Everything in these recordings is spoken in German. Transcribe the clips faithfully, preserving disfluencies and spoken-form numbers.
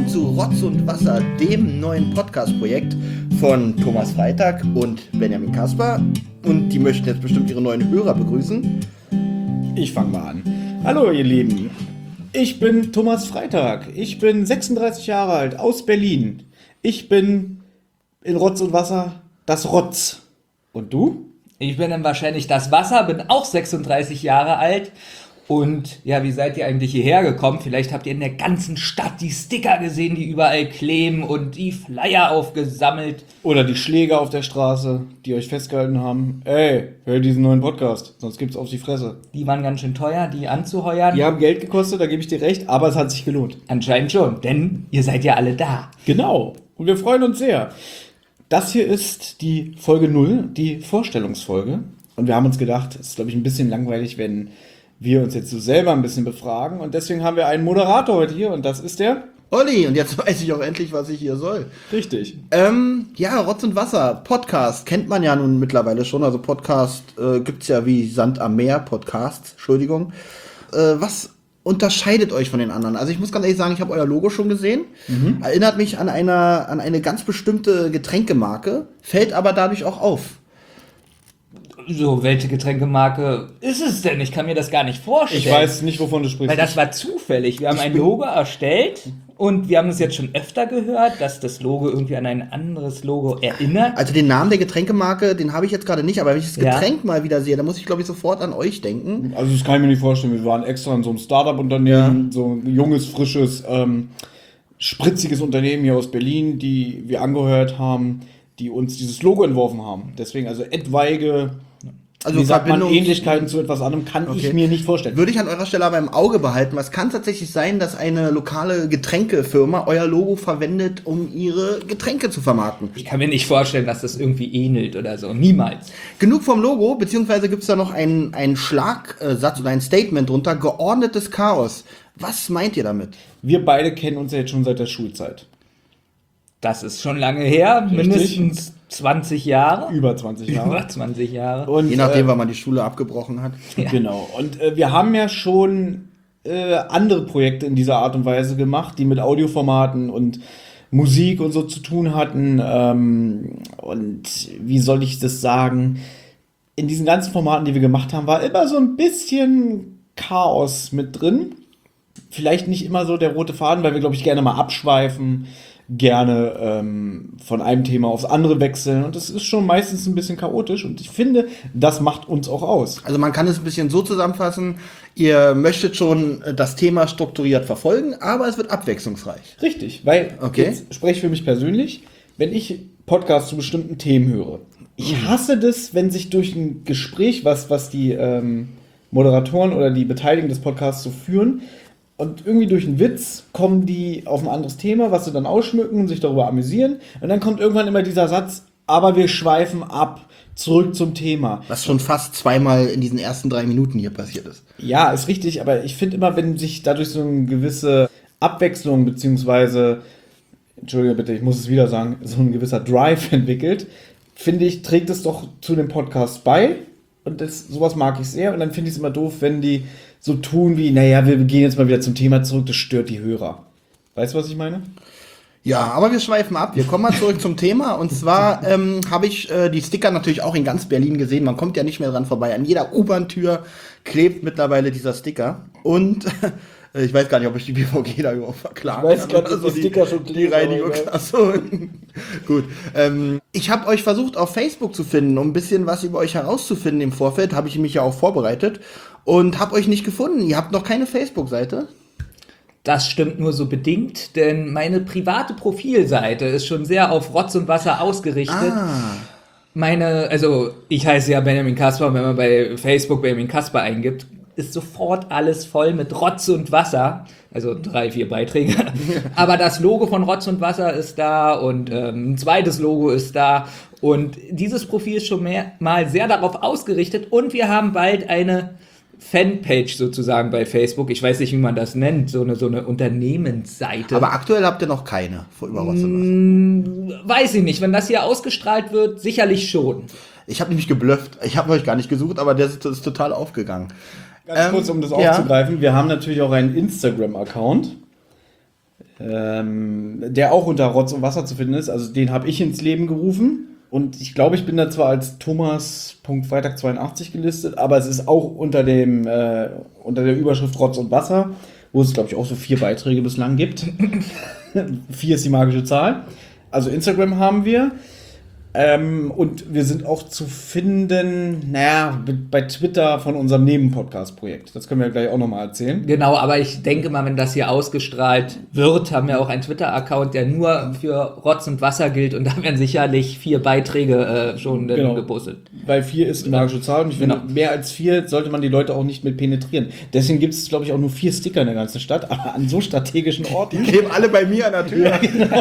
willkommen zu Rotz und Wasser, dem neuen Podcast-Projekt von Thomas Freitag und Benjamin Kasper. Und die möchten jetzt bestimmt ihre neuen Hörer begrüßen. Ich fange mal an. Hallo ihr Lieben, ich bin Thomas Freitag, ich bin sechsunddreißig Jahre alt, aus Berlin. Ich bin in Rotz und Wasser das Rotz. Und du? Ich bin dann wahrscheinlich das Wasser, bin auch sechsunddreißig Jahre alt. Und ja, wie seid ihr eigentlich hierher gekommen? Vielleicht habt ihr in der ganzen Stadt die Sticker gesehen, die überall kleben und die Flyer aufgesammelt. Oder die Schläger auf der Straße, die euch festgehalten haben. Ey, hör diesen neuen Podcast, sonst gibt's auf die Fresse. Die waren ganz schön teuer, die anzuheuern. Die haben Geld gekostet, da gebe ich dir recht, aber es hat sich gelohnt. Anscheinend schon, denn ihr seid ja alle da. Genau, und wir freuen uns sehr. Das hier ist die Folge null, die Vorstellungsfolge. Und wir haben uns gedacht, es ist, glaube ich, ein bisschen langweilig, wenn wir uns jetzt so selber ein bisschen befragen. Und deswegen haben wir einen Moderator heute hier und das ist der Olli, und jetzt weiß ich auch endlich, was ich hier soll. Richtig. Ähm, ja, Rotz und Wasser, Podcast, kennt man ja nun mittlerweile schon. Also Podcast äh, gibt's ja wie Sand am Meer, Podcasts, Entschuldigung. Äh, was unterscheidet euch von den anderen? Also ich muss ganz ehrlich sagen, ich habe euer Logo schon gesehen. Mhm. Erinnert mich an, einer, an eine ganz bestimmte Getränkemarke, fällt aber dadurch auch auf. So, welche Getränkemarke ist es denn? Ich kann mir das gar nicht vorstellen. Ich weiß nicht, wovon du sprichst. Weil das war zufällig. Wir haben ein Logo erstellt und wir haben es jetzt schon öfter gehört, dass das Logo irgendwie an ein anderes Logo erinnert. Also den Namen der Getränkemarke, den habe ich jetzt gerade nicht, aber wenn ich das Ja. Getränk mal wieder sehe, dann muss ich, glaube ich, sofort an euch denken. Also das kann ich mir nicht vorstellen. Wir waren extra in so einem Startup-Unternehmen, ja. So ein junges, frisches, ähm, spritziges Unternehmen hier aus Berlin, die wir angehört haben, die uns dieses Logo entworfen haben. Deswegen also etwaige... Also wie sagt man, Ähnlichkeiten zu etwas anderem kann okay. ich mir nicht vorstellen. Würde ich an eurer Stelle aber im Auge behalten. Was kann tatsächlich sein, dass eine lokale Getränkefirma euer Logo verwendet, um ihre Getränke zu vermarkten? Ich kann mir nicht vorstellen, dass das irgendwie ähnelt oder so. Niemals. Genug vom Logo, beziehungsweise gibt es da noch einen, einen Schlagsatz oder ein Statement drunter. Geordnetes Chaos. Was meint ihr damit? Wir beide kennen uns ja jetzt schon seit der Schulzeit. Das ist schon lange her, Richtig. mindestens zwanzig Jahre. Über zwanzig Jahre. Über zwanzig Jahre. Und, Je nachdem, äh, wann man die Schule abgebrochen hat. Ja. Genau. Und äh, wir haben ja schon äh, andere Projekte in dieser Art und Weise gemacht, die mit Audioformaten und Musik und so zu tun hatten. Ähm, und wie soll ich das sagen? In diesen ganzen Formaten, die wir gemacht haben, war immer so ein bisschen Chaos mit drin. Vielleicht nicht immer so der rote Faden, weil wir, glaube ich, gerne mal abschweifen, gerne ähm, von einem Thema aufs andere wechseln und das ist schon meistens ein bisschen chaotisch und ich finde, das macht uns auch aus. Also man kann es ein bisschen so zusammenfassen, ihr möchtet schon das Thema strukturiert verfolgen, aber es wird abwechslungsreich. Richtig, weil, okay. Jetzt spreche ich für mich persönlich, wenn ich Podcasts zu bestimmten Themen höre, ich hasse das, wenn sich durch ein Gespräch, was, was die ähm, Moderatoren oder die Beteiligten des Podcasts so führen, und irgendwie durch einen Witz kommen die auf ein anderes Thema, was sie dann ausschmücken und sich darüber amüsieren. Und dann kommt irgendwann immer dieser Satz, aber wir schweifen ab, zurück zum Thema. Was schon fast zweimal in diesen ersten drei Minuten hier passiert ist. Ja, ist richtig, aber ich finde immer, wenn sich dadurch so eine gewisse Abwechslung, beziehungsweise, Entschuldige bitte, ich muss es wieder sagen, so ein gewisser Drive entwickelt, finde ich, trägt es doch zu dem Podcast bei. Und das, sowas mag ich sehr. Und dann finde ich es immer doof, wenn die so tun wie, naja, wir gehen jetzt mal wieder zum Thema zurück, das stört die Hörer. Weißt du, was ich meine? Ja, aber wir schweifen ab. Wir kommen mal zurück zum Thema. Und zwar ähm, habe ich äh, die Sticker natürlich auch in ganz Berlin gesehen. Man kommt ja nicht mehr dran vorbei. An jeder U-Bahn-Tür klebt mittlerweile dieser Sticker. Und äh, ich weiß gar nicht, ob ich die B V G da überhaupt verklagen kann. Ich weiß gar nicht, ob die Sticker schon die Reinigung. Achso, gut. Ähm, ich habe euch versucht, auf Facebook zu finden, um ein bisschen was über euch herauszufinden im Vorfeld. Habe ich mich ja auch vorbereitet. Und habe euch nicht gefunden. Ihr habt noch keine Facebook-Seite. Das stimmt nur so bedingt, denn meine private Profilseite ist schon sehr auf Rotz und Wasser ausgerichtet. Ah. Meine, also ich heiße ja Benjamin Kasper, wenn man bei Facebook Benjamin Kasper eingibt, ist sofort alles voll mit Rotz und Wasser. Also drei, vier Beiträge. Aber das Logo von Rotz und Wasser ist da und ähm, ein zweites Logo ist da. Und dieses Profil ist schon mehr, mal sehr darauf ausgerichtet. Und wir haben bald eine Fanpage sozusagen bei Facebook. Ich weiß nicht, wie man das nennt. So eine, so eine Unternehmensseite. Aber aktuell habt ihr noch keine über Rotz und Wasser. Weiß ich nicht. Wenn das hier ausgestrahlt wird, sicherlich schon. Ich habe nämlich geblufft. Ich habe euch gar nicht gesucht, aber der ist, ist total aufgegangen. Ganz ähm, kurz, um das aufzugreifen. Ja. Wir haben natürlich auch einen Instagram-Account. ähm, der auch unter Rotz und Wasser zu finden ist. Also den habe ich ins Leben gerufen. Und ich glaube, ich bin da zwar als Thomas.freitag zweiundachtzig gelistet, aber es ist auch unter dem äh, unter der Überschrift Rotz und Wasser, wo es, glaube ich, auch so vier Beiträge bislang gibt. Vier ist die magische Zahl. Also Instagram haben wir. Ähm, und wir sind auch zu finden, naja, bei Twitter von unserem Nebenpodcast-Projekt. Das können wir gleich auch nochmal erzählen. Genau, aber ich denke mal, wenn das hier ausgestrahlt wird, haben wir auch einen Twitter-Account, der nur für Rotz und Wasser gilt und da werden sicherlich vier Beiträge äh, schon Genau. gepostet. Weil vier ist die magische Zahl und ich finde, Genau. mehr als vier sollte man die Leute auch nicht mit penetrieren. Deswegen gibt es, glaube ich, auch nur vier Sticker in der ganzen Stadt, aber an so strategischen Orten, Die kleben alle bei mir an der Tür.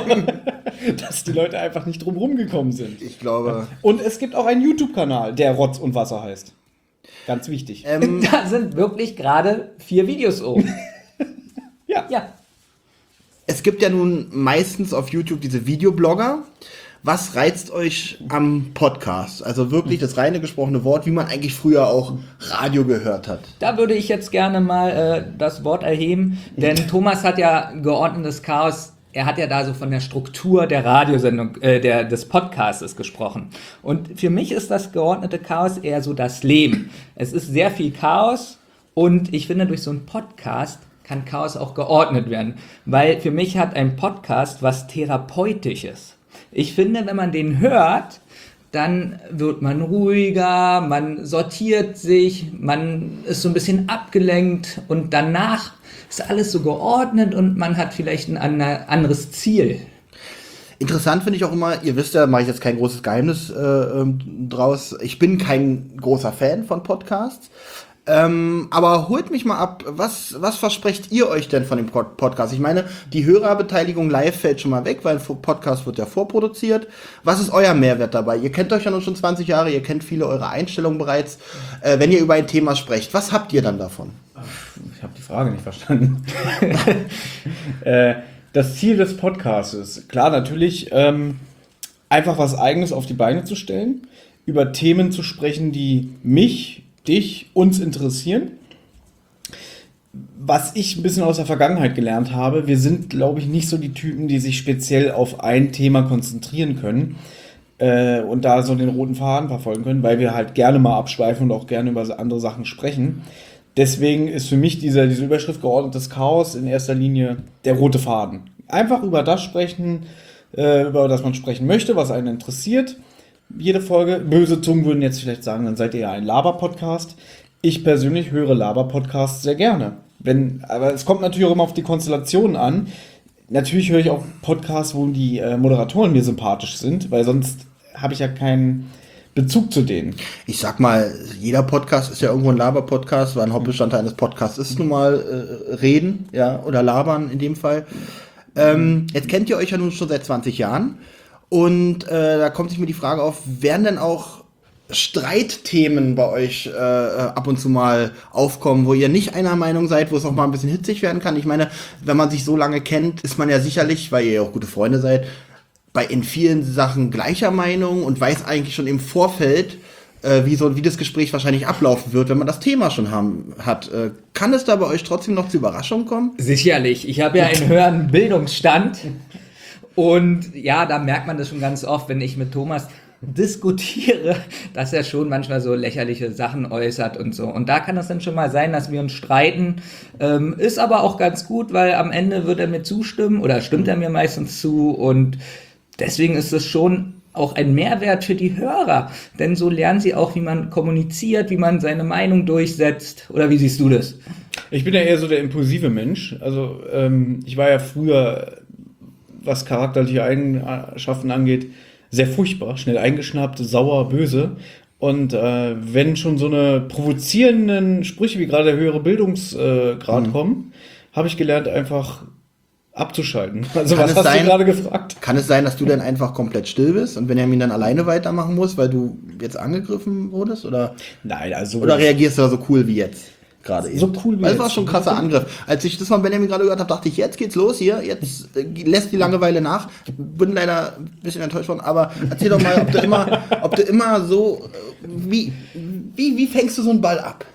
dass die Leute einfach nicht drum rumgekommen sind. Ich glaube. Und es gibt auch einen YouTube-Kanal, der Rotz und Wasser heißt. Ganz wichtig. Ähm, Da sind wirklich gerade vier Videos oben. Ja. Ja. Es gibt ja nun meistens auf YouTube diese Videoblogger. Was reizt euch am Podcast? Also wirklich das reine gesprochene Wort, wie man eigentlich früher auch Radio gehört hat. Da würde ich jetzt gerne mal äh, das Wort erheben, denn Thomas hat ja geordnetes Chaos. Er hat ja da so von der Struktur der Radiosendung, äh, der, des Podcastes gesprochen. Und für mich ist das geordnete Chaos eher so das Leben. Es ist sehr viel Chaos und ich finde, durch so einen Podcast kann Chaos auch geordnet werden. Weil für mich hat ein Podcast was Therapeutisches. Ich finde, wenn man den hört, dann wird man ruhiger, man sortiert sich, man ist so ein bisschen abgelenkt und danach ist alles so geordnet und man hat vielleicht ein anderes Ziel. Interessant finde ich auch immer, ihr wisst ja, mache ich jetzt kein großes Geheimnis äh, ähm, draus, ich bin kein großer Fan von Podcasts, ähm, aber holt mich mal ab, was, was versprecht ihr euch denn von dem Pod- Podcast? Ich meine, die Hörerbeteiligung live fällt schon mal weg, weil ein Podcast wird ja vorproduziert. Was ist euer Mehrwert dabei? Ihr kennt euch ja nun schon zwanzig Jahre, ihr kennt viele eurer Einstellungen bereits. Äh, wenn ihr über ein Thema sprecht, was habt ihr dann davon? Ich habe die Frage nicht verstanden. äh, das Ziel des Podcasts ist, klar, natürlich, ähm, einfach was Eigenes auf die Beine zu stellen, über Themen zu sprechen, die mich, dich, uns interessieren. Was ich ein bisschen aus der Vergangenheit gelernt habe, wir sind, glaube ich, nicht so die Typen, die sich speziell auf ein Thema konzentrieren können äh, und da so den roten Faden verfolgen können, weil wir halt gerne mal abschweifen und auch gerne über andere Sachen sprechen. Deswegen ist für mich diese, diese Überschrift geordnetes Chaos in erster Linie der rote Faden. Einfach über das sprechen, äh, über das man sprechen möchte, was einen interessiert. Jede Folge, böse Zungen würden jetzt vielleicht sagen, dann seid ihr ja ein Laber-Podcast. Ich persönlich höre Laber-Podcasts sehr gerne. Wenn, aber es kommt natürlich auch immer auf die Konstellation an. Natürlich höre ich auch Podcasts, wo die äh, Moderatoren mir sympathisch sind, weil sonst habe ich ja keinen Bezug zu denen. Ich sag mal, jeder Podcast ist ja irgendwo ein Laber-Podcast, weil ein Hauptbestandteil eines Podcasts ist nun mal äh, Reden, ja, oder Labern in dem Fall. Ähm, jetzt kennt ihr euch ja nun schon seit zwanzig Jahren und äh, da kommt sich mir die Frage auf, werden denn auch Streitthemen bei euch äh, ab und zu mal aufkommen, wo ihr nicht einer Meinung seid, wo es auch mal ein bisschen hitzig werden kann? Ich meine, wenn man sich so lange kennt, ist man ja sicherlich, weil ihr ja auch gute Freunde seid, bei in vielen Sachen gleicher Meinung und weiß eigentlich schon im Vorfeld, äh, wie so wie das Gespräch wahrscheinlich ablaufen wird, wenn man das Thema schon haben, hat. Äh, kann es da bei euch trotzdem noch zu Überraschungen kommen? Sicherlich. Ich habe ja einen höheren Bildungsstand und ja, da merkt man das schon ganz oft, wenn ich mit Thomas diskutiere, dass er schon manchmal so lächerliche Sachen äußert und so. Und da kann es dann schon mal sein, dass wir uns streiten. Ähm, ist aber auch ganz gut, weil am Ende wird er mir zustimmen oder stimmt er mir meistens zu und deswegen ist es schon auch ein Mehrwert für die Hörer, denn so lernen sie auch, wie man kommuniziert, wie man seine Meinung durchsetzt. Oder wie siehst du das? Ich bin ja eher so der impulsive Mensch. Also ähm, ich war ja früher, was charakterliche Eigenschaften angeht, sehr furchtbar, schnell eingeschnappt, sauer, böse. Und äh, wenn schon so eine provozierenden Sprüche wie gerade der höhere Bildungsgrad mhm. kommen, habe ich gelernt, einfach abzuschalten. Also Kann was es hast sein- du gerade gefragt? Kann es sein, dass du dann einfach komplett still bist und Benjamin dann alleine weitermachen muss, weil du jetzt angegriffen wurdest? Oder, Nein, also oder reagierst du da so cool wie jetzt? Gerade eben. So cool wie Weil das war jetzt. schon ein krasser Angriff. Als ich das von Benjamin gerade gehört habe, dachte ich, jetzt geht's los hier, jetzt äh, lässt die Langeweile nach. Bin leider ein bisschen enttäuscht worden, aber erzähl doch mal, ob du immer, ob du immer so, äh, wie, wie, wie fängst du so einen Ball ab?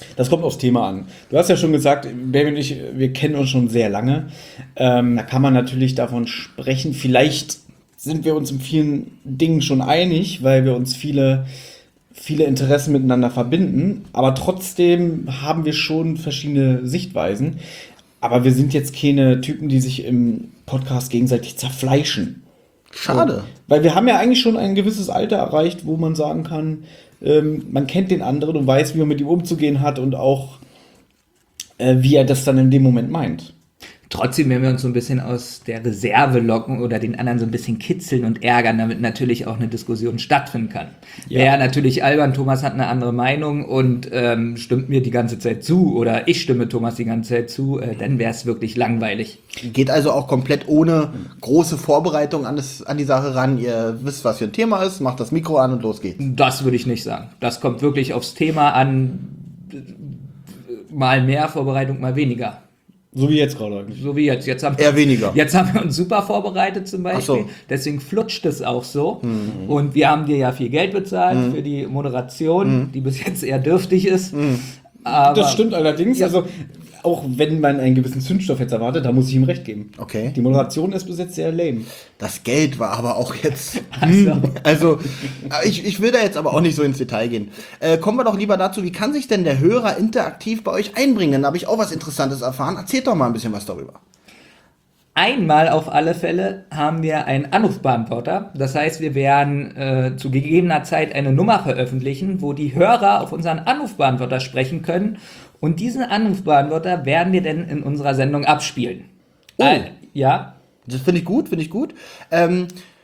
Das kommt aufs Thema an. Du hast ja schon gesagt, Baby und ich, wir kennen uns schon sehr lange. Ähm, da kann man natürlich davon sprechen. Vielleicht sind wir uns in vielen Dingen schon einig, weil wir uns viele, viele Interessen miteinander verbinden. Aber trotzdem haben wir schon verschiedene Sichtweisen. Aber wir sind jetzt keine Typen, die sich im Podcast gegenseitig zerfleischen. Schade. So. Weil wir haben ja eigentlich schon ein gewisses Alter erreicht, wo man sagen kann, ähm, man kennt den anderen und weiß, wie man mit ihm umzugehen hat und auch, äh, wie er das dann in dem Moment meint. Trotzdem werden wir uns so ein bisschen aus der Reserve locken oder den anderen so ein bisschen kitzeln und ärgern, damit natürlich auch eine Diskussion stattfinden kann. Ja. Wäre natürlich albern, Thomas hat eine andere Meinung und ähm, stimmt mir die ganze Zeit zu oder ich stimme Thomas die ganze Zeit zu, äh, dann wäre es wirklich langweilig. Geht also auch komplett ohne große Vorbereitung an, das, an die Sache ran. Ihr wisst, was für ein Thema ist, macht das Mikro an und los geht's. Das würde ich nicht sagen. Das kommt wirklich aufs Thema an, mal mehr Vorbereitung, mal weniger. So wie jetzt gerade eigentlich. So wie jetzt. Jetzt haben, Eher weniger. Jetzt haben wir uns super vorbereitet zum Beispiel. Ach so. Deswegen flutscht es auch so. Mhm. Und wir haben dir ja viel Geld bezahlt mhm. für die Moderation, mhm. die bis jetzt eher dürftig ist. Mhm. Aber das stimmt allerdings. Ja. Also auch wenn man einen gewissen Zündstoff jetzt erwartet, da muss ich ihm recht geben. Okay. Die Moderation ist bis jetzt sehr lame. Das Geld war aber auch jetzt. Also, also ich, ich will da jetzt aber auch nicht so ins Detail gehen. Äh, kommen wir doch lieber dazu, wie kann sich denn der Hörer interaktiv bei euch einbringen? Dann habe ich auch was Interessantes erfahren. Erzählt doch mal ein bisschen was darüber. Einmal auf alle Fälle haben wir einen Anrufbeantworter. Das heißt, wir werden äh, zu gegebener Zeit eine Nummer veröffentlichen, wo die Hörer auf unseren Anrufbeantworter sprechen können. Und diesen Anrufbeantworter werden wir dann in unserer Sendung abspielen. Oh. Äh, ja. Das finde ich gut, finde ich gut. Ähm,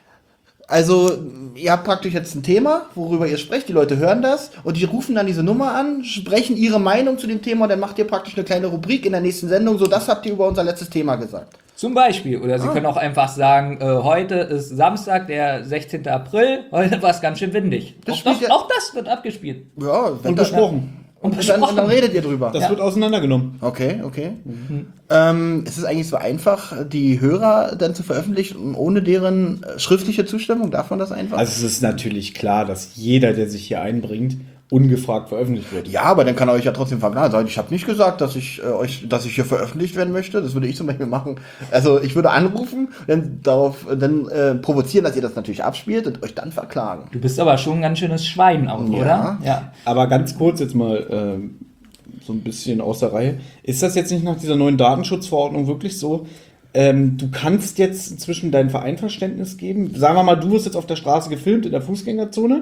also, ihr habt praktisch jetzt ein Thema, worüber ihr sprecht. Die Leute hören das und die rufen dann diese Nummer an, sprechen ihre Meinung zu dem Thema und dann macht ihr praktisch eine kleine Rubrik in der nächsten Sendung. So, das habt ihr über unser letztes Thema gesagt. Zum Beispiel. Oder Sie Ah. können auch einfach sagen, äh, heute ist Samstag, der sechzehnten April, heute war es ganz schön windig. Das Auch das, spielt ja- auch das wird abgespielt. Ja, wenn Und das, besprochen. Und und, dann, und dann redet ihr drüber. Das Ja. wird auseinandergenommen. Okay, okay. Mhm. Ähm, ist es eigentlich so einfach, die Hörer dann zu veröffentlichen, ohne deren äh, schriftliche Zustimmung? Darf man das einfach? Also es ist natürlich klar, dass jeder, der sich hier einbringt, ungefragt veröffentlicht wird. ja, aber dann kann er euch ja trotzdem vergnaden. Sagen, ich habe nicht gesagt, dass ich äh, euch, dass ich hier veröffentlicht werden möchte. Das würde ich zum Beispiel machen. Also ich würde anrufen, dann darauf, dann äh, provozieren, dass ihr das natürlich abspielt und euch dann verklagen. Du bist aber schon ein ganz schönes Schwein auch, Ja. oder? Ja. Aber ganz kurz jetzt mal ähm, so ein bisschen aus der Reihe. Ist das jetzt nicht nach dieser neuen Datenschutzverordnung wirklich so? Ähm, du kannst jetzt inzwischen dein Einverständnis geben. Sagen wir mal, du wirst jetzt auf der Straße gefilmt in der Fußgängerzone.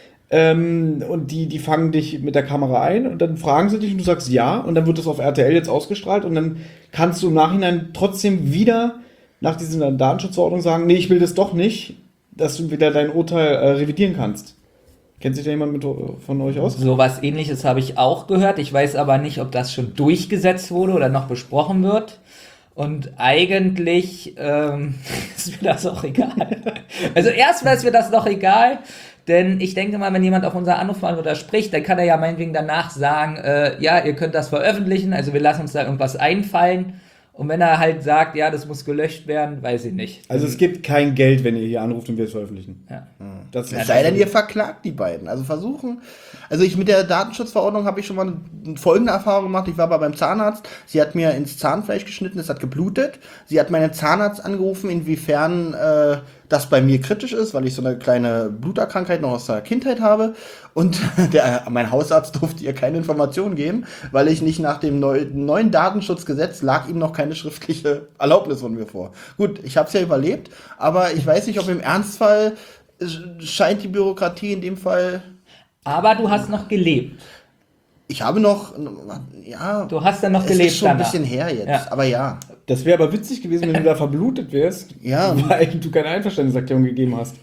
Ähm, und die, die fangen dich mit der Kamera ein und dann fragen sie dich und du sagst ja und dann wird das auf R T L jetzt ausgestrahlt und dann kannst du im Nachhinein trotzdem wieder nach dieser Datenschutzverordnung sagen, nee, ich will das doch nicht, dass du wieder dein Urteil äh, revidieren kannst. Kennt sich da jemand mit, von euch aus? So was Ähnliches habe ich auch gehört. Ich weiß aber nicht, ob das schon durchgesetzt wurde oder noch besprochen wird. Und eigentlich ähm, ist mir das auch egal. Also erstmal ist mir das noch egal, denn ich denke mal, wenn jemand auf unser Anrufbeantworter spricht, dann kann er ja meinetwegen danach sagen, äh, ja, ihr könnt das veröffentlichen, also wir lassen uns da irgendwas einfallen. Und wenn er halt sagt, ja, das muss gelöscht werden, weiß ich nicht. Also es gibt kein Geld, wenn ihr hier anruft und wir es veröffentlichen. Ja. Das Es sei denn, ihr verklagt die beiden. Also versuchen. Also ich mit der Datenschutzverordnung habe ich schon mal eine folgende Erfahrung gemacht. Ich war aber beim Zahnarzt. Sie hat mir ins Zahnfleisch geschnitten, es hat geblutet. Sie hat meinen Zahnarzt angerufen, inwiefern äh, das bei mir kritisch ist, weil ich so eine kleine Bluterkrankheit noch aus der Kindheit habe. Und der, mein Hausarzt durfte ihr keine Informationen geben, weil ich nicht nach dem neu, neuen Datenschutzgesetz lag ihm noch keine schriftliche Erlaubnis von mir vor. Gut, ich habe es ja überlebt, aber ich weiß nicht, ob im Ernstfall scheint die Bürokratie in dem Fall. Aber du hast noch gelebt. Ich habe noch, ja. Du hast dann noch es gelebt ist schon ein danach. bisschen her jetzt, Ja. aber ja. Das wäre aber witzig gewesen, wenn du da verblutet wärst, Ja. weil du keine Einverständniserklärung gegeben hast.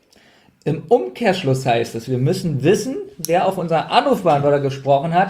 Im Umkehrschluss heißt es, wir müssen wissen, wer auf unseren Anrufbeantworter gesprochen hat,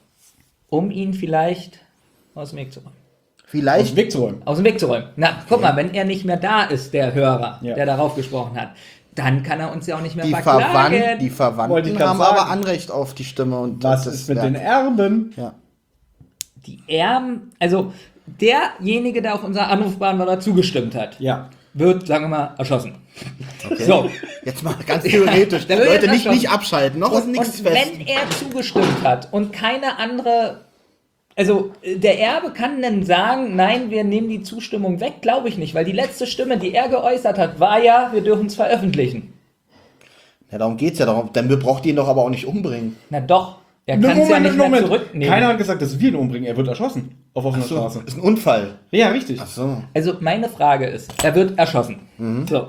um ihn vielleicht aus dem Weg zu räumen. Aus Vielleicht. dem Weg zu räumen. Aus dem Weg zu räumen. Na, guck mal, wenn er nicht mehr da ist, der Hörer, Ja. der darauf gesprochen hat, dann kann er uns ja auch nicht mehr Die, verklagen. Verwand, die Wollte ich Verwandten grad haben sagen. aber Anrecht auf die Stimme. Und Was das ist mit Werk. den Erben? Ja. Die Erben, also derjenige, der auf unser Anrufbeantworter zugestimmt hat, Ja. wird, sagen wir mal, erschossen. Okay. So. Jetzt mal ganz theoretisch. Der wird Leute, jetzt nicht, erschossen. nicht abschalten. Noch ist Und, nichts und fest. wenn er zugestimmt hat und keine andere, also äh, der Erbe kann dann sagen, nein, wir nehmen die Zustimmung weg, glaube ich nicht, weil die letzte Stimme, die er geäußert hat, war ja, wir dürfen es veröffentlichen. Ja, darum geht's ja. Darum, dann braucht ihr ihn doch aber auch nicht umbringen. Na doch, er Ne, kann es ja nicht mehr Moment. zurücknehmen. Keiner hat gesagt, dass wir ihn umbringen. Er wird erschossen. Auf offener So, Straße. ist ein Unfall. Ja, richtig. Ach so. Also meine Frage ist, er wird erschossen. So.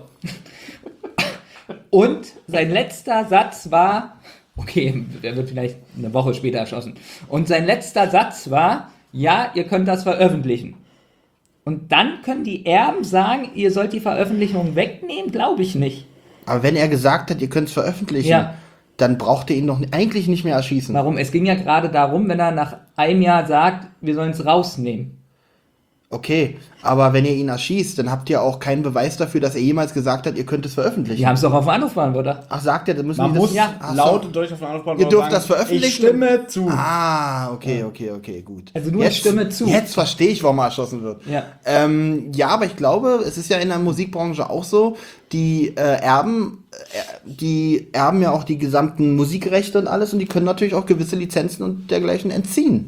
Und sein letzter Satz war, okay, er wird vielleicht eine Woche später erschossen. Und sein letzter Satz war, ja, ihr könnt das veröffentlichen. Und dann können die Erben sagen, ihr sollt die Veröffentlichung wegnehmen? Glaube ich nicht. Aber wenn er gesagt hat, ihr könnt es veröffentlichen, Ja. dann braucht ihr ihn doch eigentlich nicht mehr erschießen. Warum? Es ging ja gerade darum, wenn er nach einem Jahr sagt, wir sollen es rausnehmen. Okay, aber wenn ihr ihn erschießt, dann habt ihr auch keinen Beweis dafür, dass er jemals gesagt hat, ihr könnt es veröffentlichen. Die haben es doch auf dem Anrufbeantworter. Ach, sagt er, dann müssen Man die muss das... ja, Ach so. laut und deutlich auf den Anrufbeantworter Ihr dürft sagen, das veröffentlichen? Ich stimme zu. Ah, okay, okay, okay, gut. Also nur ich stimme zu. Jetzt verstehe ich, warum er erschossen wird. Ja. Ähm, ja, aber ich glaube, es ist ja in der Musikbranche auch so, die äh, Erben, äh, die erben ja auch die gesamten Musikrechte und alles und die können natürlich auch gewisse Lizenzen und dergleichen entziehen.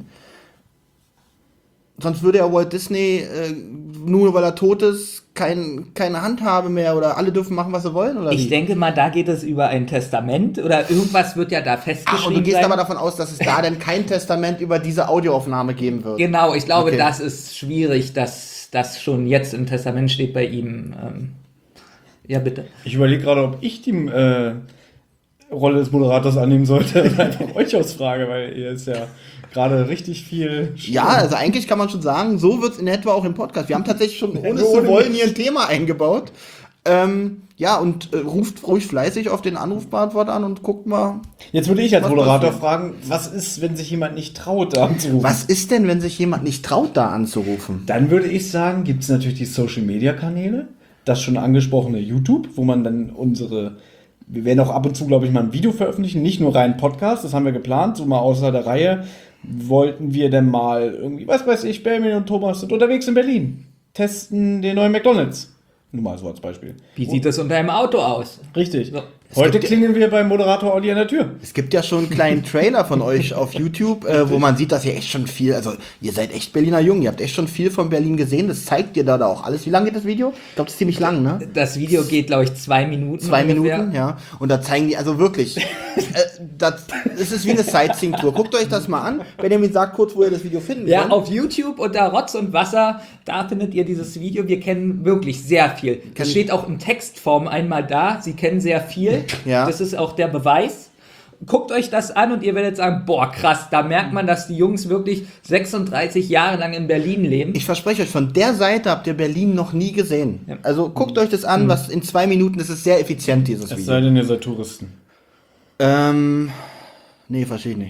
Sonst würde ja Walt Disney, äh, nur weil er tot ist, kein, keine Handhabe mehr oder alle dürfen machen, was sie wollen, oder Ich wie? denke mal, da geht es über ein Testament oder irgendwas wird ja da Ach, festgeschrieben und du gehst sein. aber davon aus, dass es da denn kein Testament über diese Audioaufnahme geben wird. Genau, ich glaube, Okay. das ist schwierig, dass das schon jetzt im Testament steht bei ihm. Ähm, ja, bitte. Ich überlege gerade, ob ich die äh, Rolle des Moderators annehmen sollte und einfach euch ausfrage, weil ihr ist ja gerade richtig viel. Ja, also eigentlich kann man schon sagen, so wird es in etwa auch im Podcast. Wir haben tatsächlich schon, ohne es ohne zu wollen, mich. hier ein Thema eingebaut. Ähm, ja, und äh, ruft ruhig fleißig auf den Anrufbeantworter an und guckt mal. Jetzt würde ich als Was Moderator passiert? fragen, was ist, wenn sich jemand nicht traut, da anzurufen? Was ist denn, wenn sich jemand nicht traut, da anzurufen? Dann würde ich sagen, gibt es natürlich die Social-Media-Kanäle, das schon angesprochene YouTube, wo man dann unsere, wir werden auch ab und zu, glaube ich, mal ein Video veröffentlichen, nicht nur rein Podcast, das haben wir geplant, so mal außer der Reihe, wollten wir dann mal irgendwie, was weiß ich, Benjamin und Thomas sind unterwegs in Berlin, testen den neuen McDonald's. Nur mal so als Beispiel. Wie sieht das unter einem Auto aus? Richtig. So. Heute gibt- klingeln wir beim Moderator Olli an der Tür. Es gibt ja schon einen kleinen Trailer von euch auf YouTube, äh, wo man sieht, dass ihr echt schon viel, also ihr seid echt Berliner Jungen, ihr habt echt schon viel von Berlin gesehen, das zeigt ihr da, da auch alles. Wie lange geht das Video? Ich glaube, das ist ziemlich lang, ne? Das Video geht, glaube ich, zwei Minuten. Zwei ungefähr. Minuten, ja. Und da zeigen die, also wirklich, äh, das, das ist wie eine Sightseeing-Tour. Guckt euch das mal an. Benjamin sagt kurz, wo ihr das Video finden Ja, könnt. auf YouTube unter Rotz und Wasser, da findet ihr dieses Video. Wir kennen wirklich sehr viel. Das steht auch in Textform einmal da. Sie kennen sehr viel. Ja. Das ist auch der Beweis. Guckt euch das an und ihr werdet sagen, boah, krass, da merkt man, dass die Jungs wirklich sechsunddreißig Jahre lang in Berlin leben. Ich verspreche euch, von der Seite habt ihr Berlin noch nie gesehen. Also guckt euch das an, was in zwei Minuten, das ist sehr effizient, dieses Es Video. sei denn, ihr seid Touristen. Ähm, nee, verstehe ich nicht.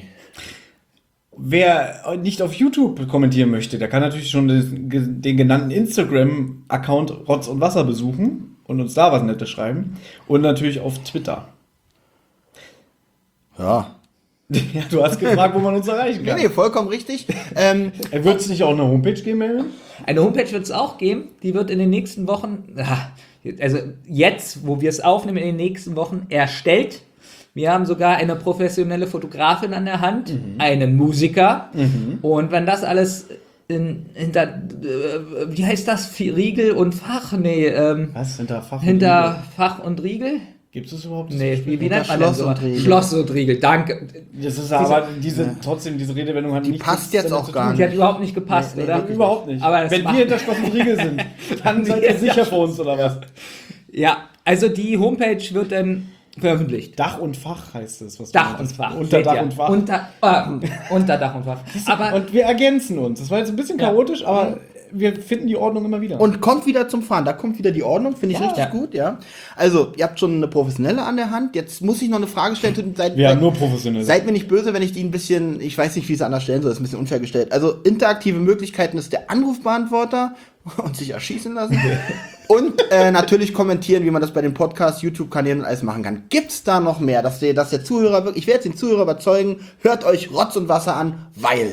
Wer nicht auf YouTube kommentieren möchte, der kann natürlich schon den, den genannten Instagram-Account Rotz und Wasser besuchen und uns da was Nettes schreiben. Und natürlich auf Twitter. Ja. Ja, du hast gefragt, wo man uns erreichen Nee, kann. nee, vollkommen richtig. ähm, Wird es nicht auch eine Homepage geben, Melvin? Eine Homepage wird es auch geben, die wird in den nächsten Wochen, ah, also jetzt, wo wir es aufnehmen, in den nächsten Wochen erstellt. Wir haben sogar eine professionelle Fotografin an der Hand, Mhm. einen Musiker. Und wenn das alles in, hinter, äh, wie heißt das, Riegel und Fach? Nee, ähm, Was? Hinter Fach und hinter Fach und Riegel? Riegel? Gibt es überhaupt das? Nee, wie, wie Hinter nennt man Schloss das? und Riegel. Schloss und Riegel, danke. Das ist aber diese, trotzdem, diese Redewendung hat Die nichts passt jetzt damit auch zu gar tun. Die hat überhaupt nicht gepasst, Nee, nee, oder? wirklich Überhaupt nicht. Aber das Wenn macht- wir hinter Schloss und Riegel sind, dann seid ihr Ja, sicher ja. vor uns, oder was? Ja, also die Homepage wird dann veröffentlicht. Dach und Fach heißt es. Was du Dach und meintest. Fach. Unter steht Dach ja. und Fach. Unter, äh, unter Dach und Fach. Aber Und wir ergänzen uns. Das war jetzt ein bisschen Ja. chaotisch, aber wir finden die Ordnung immer wieder. Und kommt wieder zum Fahren. Da kommt wieder die Ordnung, finde ich Ja. richtig Ja. gut, ja. Also, ihr habt schon eine Professionelle an der Hand. Jetzt muss ich noch eine Frage stellen. Seid, wir haben seid, nur professionelle. seid mir nicht böse, wenn ich die ein bisschen, ich weiß nicht, wie ich es anders stellen soll, ist ein bisschen unfair gestellt. Also, interaktive Möglichkeiten ist der Anrufbeantworter und sich erschießen lassen. Und äh, natürlich kommentieren, wie man das bei den Podcasts, YouTube-Kanälen und alles machen kann. Gibt's da noch mehr, dass der, dass der Zuhörer wirklich, ich werde jetzt den Zuhörer überzeugen, hört euch Rotz und Wasser an, weil.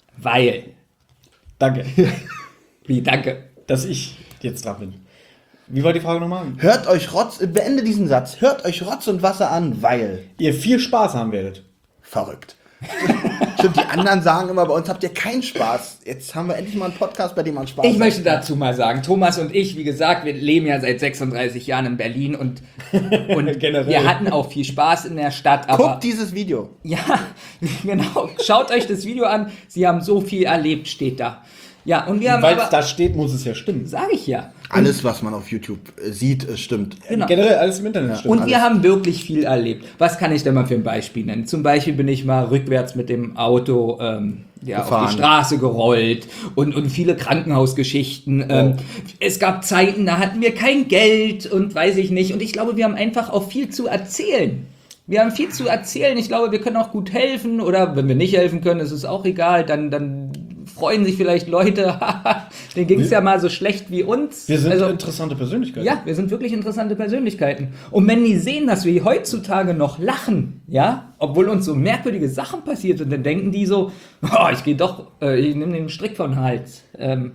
weil. Danke, Wie, danke. dass ich jetzt dran bin. Wie war die Frage nochmal? Hört euch Rotz, beende diesen Satz, hört euch Rotz und Wasser an, weil Ihr viel Spaß haben werdet. verrückt. Stimmt, die anderen sagen immer, bei uns habt ihr keinen Spaß. Jetzt haben wir endlich mal einen Podcast, bei dem man Spaß Ich hat. möchte dazu mal sagen, Thomas und ich, wie gesagt, wir leben ja seit sechsunddreißig Jahren in Berlin und, und Generell. wir hatten auch viel Spaß in der Stadt. Aber Guckt dieses Video. ja, genau. Schaut euch das Video an. Sie haben so viel erlebt, steht da. Ja, und wir haben Weil es aber, da steht, muss es ja stimmen. sage ich ja. Alles, was man auf YouTube äh, sieht, äh, stimmt. Genau. Generell alles im Internet stimmt. Und alles. wir haben wirklich viel erlebt. Was kann ich denn mal für ein Beispiel nennen? Zum Beispiel bin ich mal rückwärts mit dem Auto ähm, ja, auf Gefahren. die Straße gerollt und, und viele Krankenhausgeschichten. Ähm, es gab Zeiten, da hatten wir kein Geld und weiß ich nicht. Und ich glaube, wir haben einfach auch viel zu erzählen. Wir haben viel zu erzählen. Ich glaube, wir können auch gut helfen. Oder wenn wir nicht helfen können, ist es auch egal. Dann, dann freuen sich vielleicht Leute. Denen ging es ja mal so schlecht wie uns. Wir sind Also, interessante Persönlichkeiten. ja, wir sind wirklich interessante Persönlichkeiten. Und wenn die sehen, dass wir heutzutage noch lachen, ja, obwohl uns so merkwürdige Sachen passiert sind, dann denken die so, oh, ich gehe doch, äh, ich nehme den Strick von den Hals. Ähm,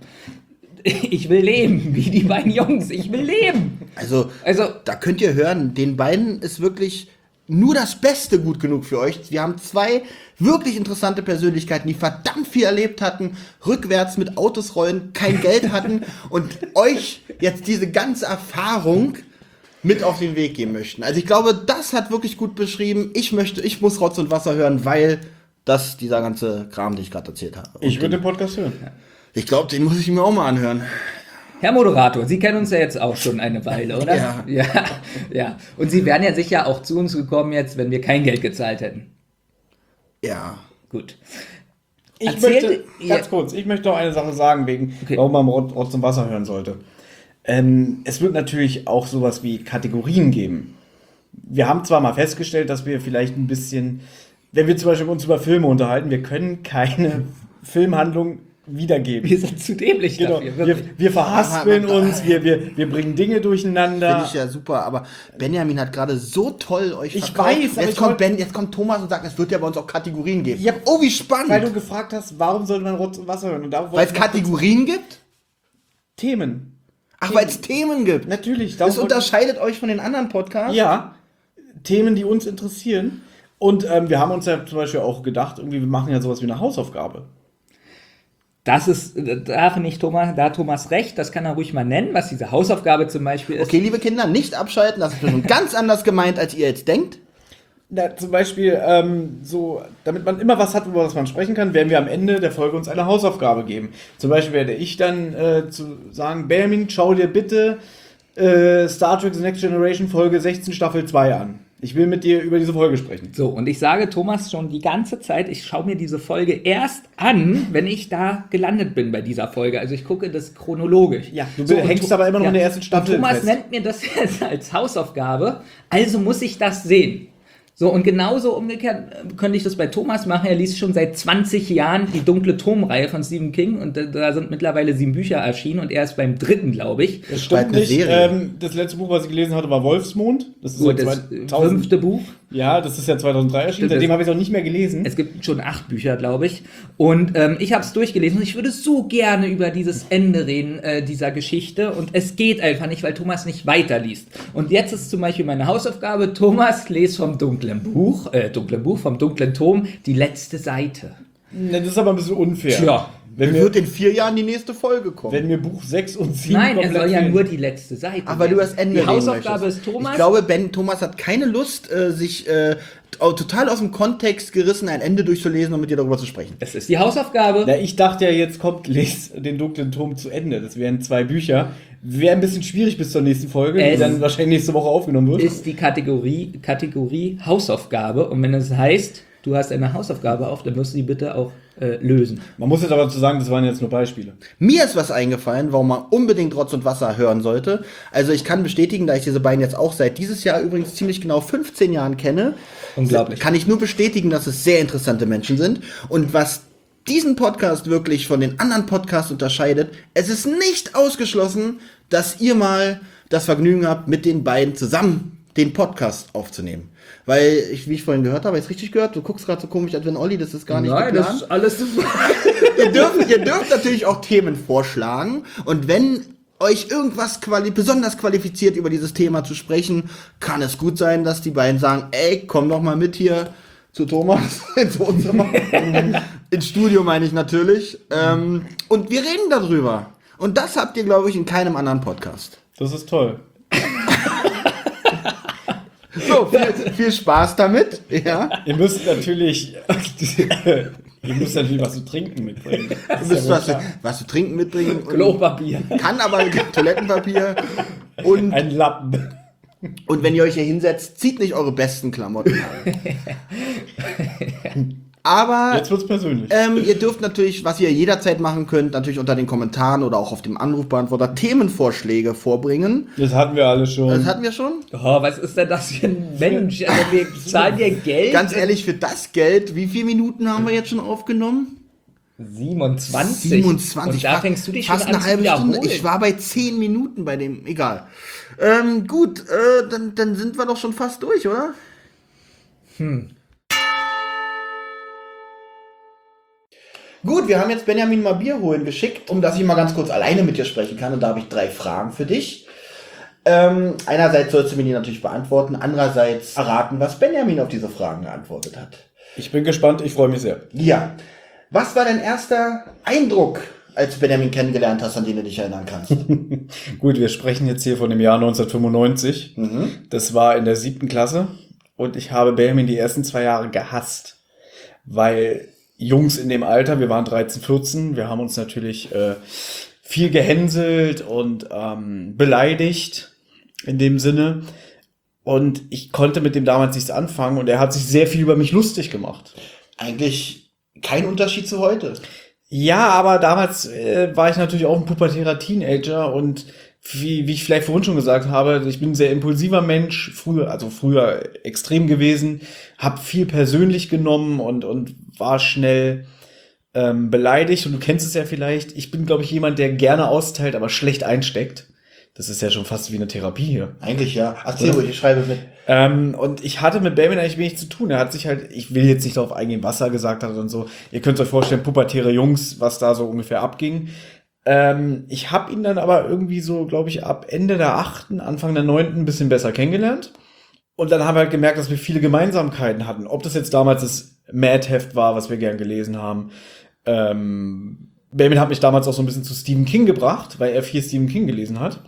ich will leben, wie die beiden Jungs. Ich will leben. Also, Also, da könnt ihr hören, den beiden ist wirklich nur das Beste gut genug für euch. Wir haben zwei wirklich interessante Persönlichkeiten, die verdammt viel erlebt hatten, rückwärts mit Autos rollen, kein Geld hatten und euch jetzt diese ganze Erfahrung mit auf den Weg geben möchten. Also ich glaube, das hat wirklich gut beschrieben. Ich möchte, ich muss Rotz und Wasser hören, weil das dieser ganze Kram, den ich gerade erzählt habe. Ich Und würde den Podcast hören. ich glaube, den muss ich mir auch mal anhören. Herr Moderator, Sie kennen uns ja jetzt auch schon eine Weile, oder? Ja. Ja, ja. Und Sie wären ja sicher auch zu uns gekommen jetzt, wenn wir kein Geld gezahlt hätten. Ja. Gut. Ich Erzähl- möchte, ja. ganz kurz, ich möchte noch eine Sache sagen, wegen, Okay. warum man Rot- Rotz und Wasser hören sollte. Ähm, es wird natürlich auch sowas wie Kategorien geben. Wir haben zwar mal festgestellt, dass wir vielleicht ein bisschen, wenn wir zum Beispiel uns über Filme unterhalten, wir können keine Filmhandlung wiedergeben. Wir sind zu dämlich Genau. dafür. Wir, wirklich. wir verhaspeln Aber- uns, wir, wir, wir bringen Dinge durcheinander. Finde ich ja super, aber Benjamin hat gerade so toll euch Ich verkauft. weiß, aber jetzt ich kommt wollt- Ben, jetzt kommt Thomas und sagt, es wird ja bei uns auch Kategorien geben. Ja, oh, wie spannend! Weil du gefragt hast, warum sollte man Rotz und Wasser hören? Und da Weil es Kategorien gibt? Themen. Ach, weil es Themen gibt. Natürlich. Das darum wollte- unterscheidet euch von den anderen Podcasts? Ja, Themen, die uns interessieren. Und ähm, wir haben uns ja zum Beispiel auch gedacht, irgendwie, wir machen ja sowas wie eine Hausaufgabe. Das ist, da finde ich Thomas, da hat Thomas recht, das kann er ruhig mal nennen, was diese Hausaufgabe zum Beispiel ist. Okay, liebe Kinder, nicht abschalten, das ist schon ganz anders gemeint, als ihr jetzt denkt. Na, zum Beispiel, ähm, so, damit man immer was hat, über was man sprechen kann, werden wir am Ende der Folge uns eine Hausaufgabe geben. Zum Beispiel werde ich dann äh, zu sagen, Benjamin, schau dir bitte äh, Star Trek The Next Generation Folge sechzehn Staffel zwei an. Ich will mit dir über diese Folge sprechen. So, und ich sage Thomas schon die ganze Zeit, ich schaue mir diese Folge erst an, wenn ich da gelandet bin bei dieser Folge. Also ich gucke das chronologisch. Ja, du So, hängst und, aber immer noch in der ersten Staffel Und Thomas fest. nennt mir das jetzt als Hausaufgabe, also muss ich das sehen. So, und genauso umgekehrt äh, könnte ich das bei Thomas machen. Er liest schon seit zwanzig Jahren die Dunkle Turm-Reihe von Stephen King und da, da sind mittlerweile sieben Bücher erschienen und er ist beim dritten, glaube ich. Das bald stimmt eine nicht. Serie. Ähm, das letzte Buch, was ich gelesen hatte, war Wolfsmond. Das ist Gut, ja das zweitausend. fünfte Buch. Ja, das ist ja zweitausenddrei erschienen. Stimmt, Seitdem das- habe ich es auch nicht mehr gelesen. Es gibt schon acht Bücher, glaube ich. Und ähm, ich habe es durchgelesen und ich würde so gerne über dieses Ende reden, äh, dieser Geschichte. Und es geht einfach nicht, weil Thomas nicht weiterliest. Und jetzt ist zum Beispiel meine Hausaufgabe, Thomas, les vom dunklen Buch, äh, dunklen Buch, vom dunklen Turm, die letzte Seite. Ne, das ist aber ein bisschen unfair. Tja. Wenn Wird mir, in vier Jahren die nächste Folge kommen. wenn mir Buch sechs und sieben Nein, er komplett soll ja fehlen. nur die letzte Seite. Aber du das Ende Die reden Hausaufgabe möchtest. ist Thomas. Ich glaube, Ben, Thomas hat keine Lust, äh, sich äh, au- total aus dem Kontext gerissen, ein Ende durchzulesen und mit dir darüber zu sprechen. es ist die Hausaufgabe. Na, ich dachte ja, jetzt kommt Les den dunklen Turm zu Ende. Das wären zwei Bücher. Wäre ein bisschen schwierig bis zur nächsten Folge, die Es dann wahrscheinlich nächste Woche aufgenommen wird. Ist die Kategorie, Kategorie Hausaufgabe. Und wenn es heißt, du hast eine Hausaufgabe auf, dann musst du die bitte auch äh, lösen. Man muss jetzt aber dazu sagen, das waren jetzt nur Beispiele. Mir ist was eingefallen, warum man unbedingt Rotz und Wasser hören sollte. Also ich kann bestätigen, da ich diese beiden jetzt auch seit dieses Jahr übrigens ziemlich genau fünfzehn Jahren kenne, Unglaublich. kann ich nur bestätigen, dass es sehr interessante Menschen sind. Und was diesen Podcast wirklich von den anderen Podcasts unterscheidet, es ist nicht ausgeschlossen, dass ihr mal das Vergnügen habt, mit den beiden zusammen den Podcast aufzunehmen. Weil, ich, wie ich vorhin gehört habe, jetzt richtig gehört, du guckst gerade so komisch, als wenn Olli, das ist gar nicht Nein, das geplant. ist alles. ihr, dürft, ihr dürft natürlich auch Themen vorschlagen. Und wenn euch irgendwas quali besonders qualifiziert über dieses Thema zu sprechen, kann es gut sein, dass die beiden sagen, ey, komm doch mal mit hier zu Thomas ins Wohnzimmer. Ins Studio meine ich natürlich. Ähm, und wir reden darüber. Und das habt ihr, glaube ich, in keinem anderen Podcast. Das ist toll. So, viel, viel Spaß damit. Ja. Ihr müsst natürlich, ihr müsst natürlich was zu trinken mitbringen. Du müsst was, was zu trinken mitbringen. Und Klopapier. kann aber Toilettenpapier. Und, Ein Lappen. und wenn ihr euch hier hinsetzt, zieht nicht eure besten Klamotten an. Aber Jetzt wird's persönlich. ähm, ihr dürft natürlich, was ihr jederzeit machen könnt, natürlich unter den Kommentaren oder auch auf dem Anrufbeantworter Themenvorschläge vorbringen. Das hatten wir alle schon. Das hatten wir schon. Oh, was ist denn das für ein Mensch? Also wir zahlen dir Geld. Ganz ehrlich, für das Geld, wie viele Minuten haben wir jetzt schon aufgenommen? siebenundzwanzig. siebenundzwanzig. Und da fast- fängst du dich fast schon an eine zu halbe Stunde. wiederholen. Ich war bei zehn Minuten bei dem, egal. Ähm, gut, äh, dann, dann sind wir doch schon fast durch, oder? Hm. Gut, wir haben jetzt Benjamin mal Bier holen geschickt, um dass ich mal ganz kurz alleine mit dir sprechen kann. Und da habe ich drei Fragen für dich. Ähm, einerseits sollst du mir die natürlich beantworten, andererseits erraten, was Benjamin auf diese Fragen geantwortet hat. Ich bin gespannt, ich freue mich sehr. Ja. Was war dein erster Eindruck, als du Benjamin kennengelernt hast, an den du dich erinnern kannst? Gut, wir sprechen jetzt hier von dem Jahr neunzehnhundertfünfundneunzig. Mhm. Das war in der siebten Klasse und ich habe Benjamin die ersten zwei Jahre gehasst, weil Jungs in dem Alter, wir waren dreizehn, vierzehn, wir haben uns natürlich äh, viel gehänselt und ähm, beleidigt in dem Sinne. Und ich konnte mit dem damals nichts anfangen und er hat sich sehr viel über mich lustig gemacht. Eigentlich kein Unterschied zu heute. Ja, aber damals äh, war ich natürlich auch ein pubertärer Teenager und wie, wie ich vielleicht vorhin schon gesagt habe, ich bin ein sehr impulsiver Mensch, früher, also früher extrem gewesen, habe viel persönlich genommen und, und war schnell ähm, beleidigt und du kennst es ja vielleicht, ich bin, glaube ich, jemand, der gerne austeilt, aber schlecht einsteckt. Das ist ja schon fast wie eine Therapie hier. Eigentlich ja. Erzähl ruhig, ich schreibe mit. Ähm, und ich hatte mit Benjamin eigentlich wenig zu tun. Er hat sich halt, ich will jetzt nicht darauf eingehen, was er gesagt hat und so. Ihr könnt euch vorstellen, pubertäre Jungs, was da so ungefähr abging. Ähm, ich habe ihn dann aber irgendwie so, glaube ich, ab Ende der achten, Anfang der neunten ein bisschen besser kennengelernt. Und dann haben wir halt gemerkt, dass wir viele Gemeinsamkeiten hatten. Ob das jetzt damals das Mad-Heft war, was wir gern gelesen haben. Ähm, Benjamin hat mich damals auch so ein bisschen zu Stephen King gebracht, weil er viel Stephen King gelesen hat.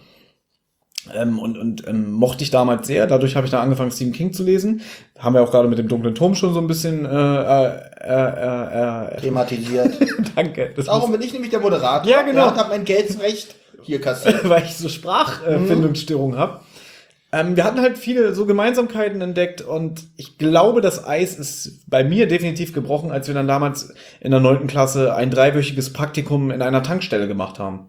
Ähm, und und ähm, mochte ich damals sehr. Dadurch habe ich dann angefangen, Stephen King zu lesen. Haben wir auch gerade mit dem Dunklen Turm schon so ein bisschen äh, äh, äh, äh, Thematisiert. Danke. Das Darum bin ich nämlich der Moderator. Ja, genau. Und hab mein Geldsrecht hier kassiert. weil ich so Sprachfindungsstörungen äh, habe. Ähm, wir hatten halt viele so Gemeinsamkeiten entdeckt und ich glaube, das Eis ist bei mir definitiv gebrochen, als wir dann damals in der neunten Klasse ein dreiwöchiges Praktikum in einer Tankstelle gemacht haben.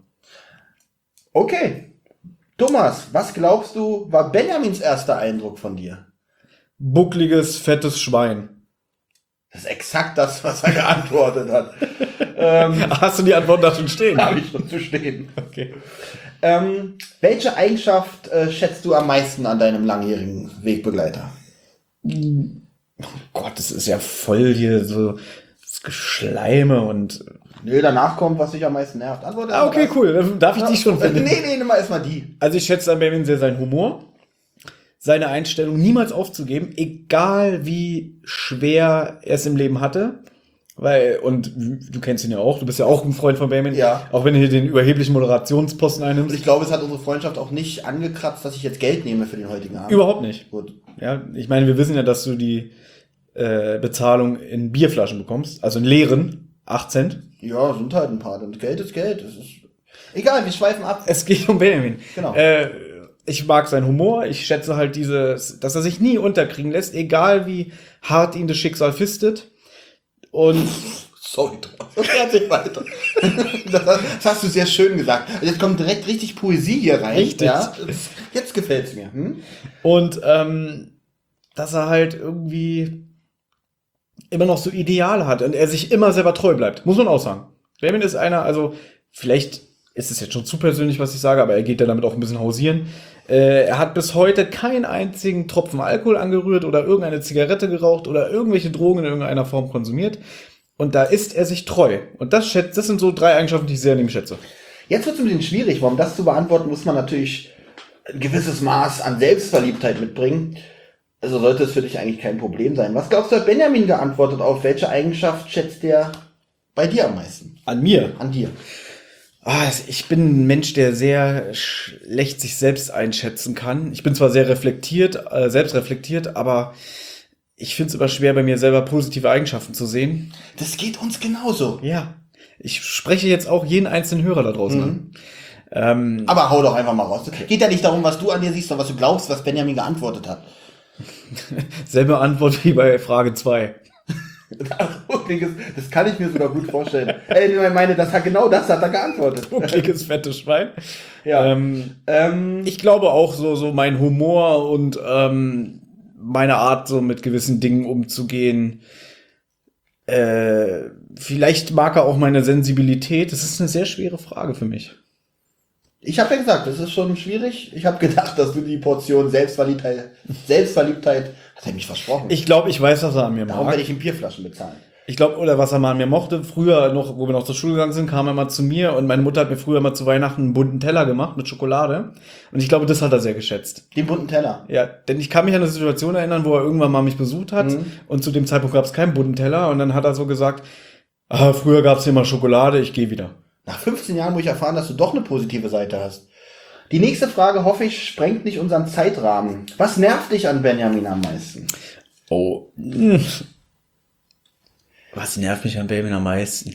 Okay. Thomas, was glaubst du, war Benjamins erster Eindruck von dir? Buckliges, fettes Schwein. Das ist exakt das, was er geantwortet hat. ähm, Hast du die Antwort da schon stehen? Habe ich schon zu stehen. Okay. Ähm, welche Eigenschaft äh, schätzt du am meisten an deinem langjährigen Wegbegleiter? Oh Gott, das ist ja voll hier so das Geschleime und... Nö, danach kommt, was dich am meisten nervt. Antworte Ah, okay, cool. Dann darf ich die schon Nee, finden? nee, nimm mal erstmal die. Also ich schätze an Benjamin sehr seinen Humor, seine Einstellung, niemals aufzugeben, egal wie schwer er es im Leben hatte. Weil, und du kennst ihn ja auch, du bist ja auch ein Freund von Benjamin, Ja. auch wenn du hier den überheblichen Moderationsposten Und einnimmst. ich glaube, es hat unsere Freundschaft auch nicht angekratzt, dass ich jetzt Geld nehme für den heutigen Abend. Überhaupt nicht. Gut. Ja, ich meine, wir wissen ja, dass du die äh, Bezahlung in Bierflaschen bekommst, also in leeren, acht Cent. Ja, sind halt ein paar. Und Geld ist Geld. Das ist egal, wir schweifen ab. Es geht um Benjamin. Genau. Äh, ich mag seinen Humor, ich schätze halt dieses, dass er sich nie unterkriegen lässt, egal wie hart ihn das Schicksal fistet. Und Sorry, Thomas. Erzähl weiter. Das, das hast du sehr schön gesagt. Und jetzt kommt direkt richtig Poesie hier rein. Richtig. Ja, jetzt, jetzt gefällt's mir. Hm? Und ähm, dass er halt irgendwie immer noch so Ideale hat und er sich immer selber treu bleibt, muss man auch sagen. Benjamin ist einer, also vielleicht ist es jetzt schon zu persönlich, was ich sage, aber er geht ja damit auch ein bisschen hausieren. Äh, er hat bis heute keinen einzigen Tropfen Alkohol angerührt oder irgendeine Zigarette geraucht oder irgendwelche Drogen in irgendeiner Form konsumiert. Und da ist er sich treu. Und das schätzt, das sind so drei Eigenschaften, die ich sehr an ihm schätze. Jetzt wird es ein bisschen schwierig, um das zu beantworten, muss man natürlich ein gewisses Maß an Selbstverliebtheit mitbringen. Also sollte es für dich eigentlich kein Problem sein. Was glaubst du, hat Benjamin geantwortet auf? Welche Eigenschaft schätzt der bei dir am meisten? An mir? An dir. Ah, ich bin ein Mensch, der sehr schlecht sich selbst einschätzen kann. Ich bin zwar sehr reflektiert, äh, selbst reflektiert, aber ich finde es immer schwer, bei mir selber positive Eigenschaften zu sehen. Das geht uns genauso. Ja, ich spreche jetzt auch jeden einzelnen Hörer da draußen Mhm. an. Ähm, Aber hau doch einfach mal raus. Geht ja nicht darum, was du an dir siehst, sondern was du glaubst, was Benjamin geantwortet hat. selbe Antwort wie bei Frage zwei. Das kann ich mir sogar gut vorstellen. Ey, ich meine, das hat, genau das hat er geantwortet. Buckliges, fettes Schwein. Ja. Ähm, Ähm, ich glaube auch so, so mein Humor und ähm, meine Art, so mit gewissen Dingen umzugehen. Äh, vielleicht mag er auch meine Sensibilität. Das ist eine sehr schwere Frage für mich. Ich habe ja gesagt, das ist schon schwierig. Ich habe gedacht, dass du die Portion Selbstverliebtheit, Selbstverliebtheit, hat er mich versprochen. Ich glaube, ich weiß, was er an mir Darum mag. werde ich ihm Bierflaschen bezahlen. Ich glaube, oder was er mal an mir mochte. Früher noch, wo wir noch zur Schule gegangen sind, kam er mal zu mir und meine Mutter hat mir früher mal zu Weihnachten einen bunten Teller gemacht mit Schokolade. Und ich glaube, das hat er sehr geschätzt. Den bunten Teller. Ja, denn ich kann mich an eine Situation erinnern, wo er irgendwann mal mich besucht hat Mhm. und zu dem Zeitpunkt gab es keinen bunten Teller und dann hat er so gesagt, ah, früher gab es hier mal Schokolade, ich gehe wieder. Nach fünfzehn Jahren muss ich erfahren, dass du doch eine positive Seite hast. Die nächste Frage, hoffe ich, sprengt nicht unseren Zeitrahmen. Was nervt dich an Benjamin am meisten? Oh. Was nervt mich an Benjamin am meisten?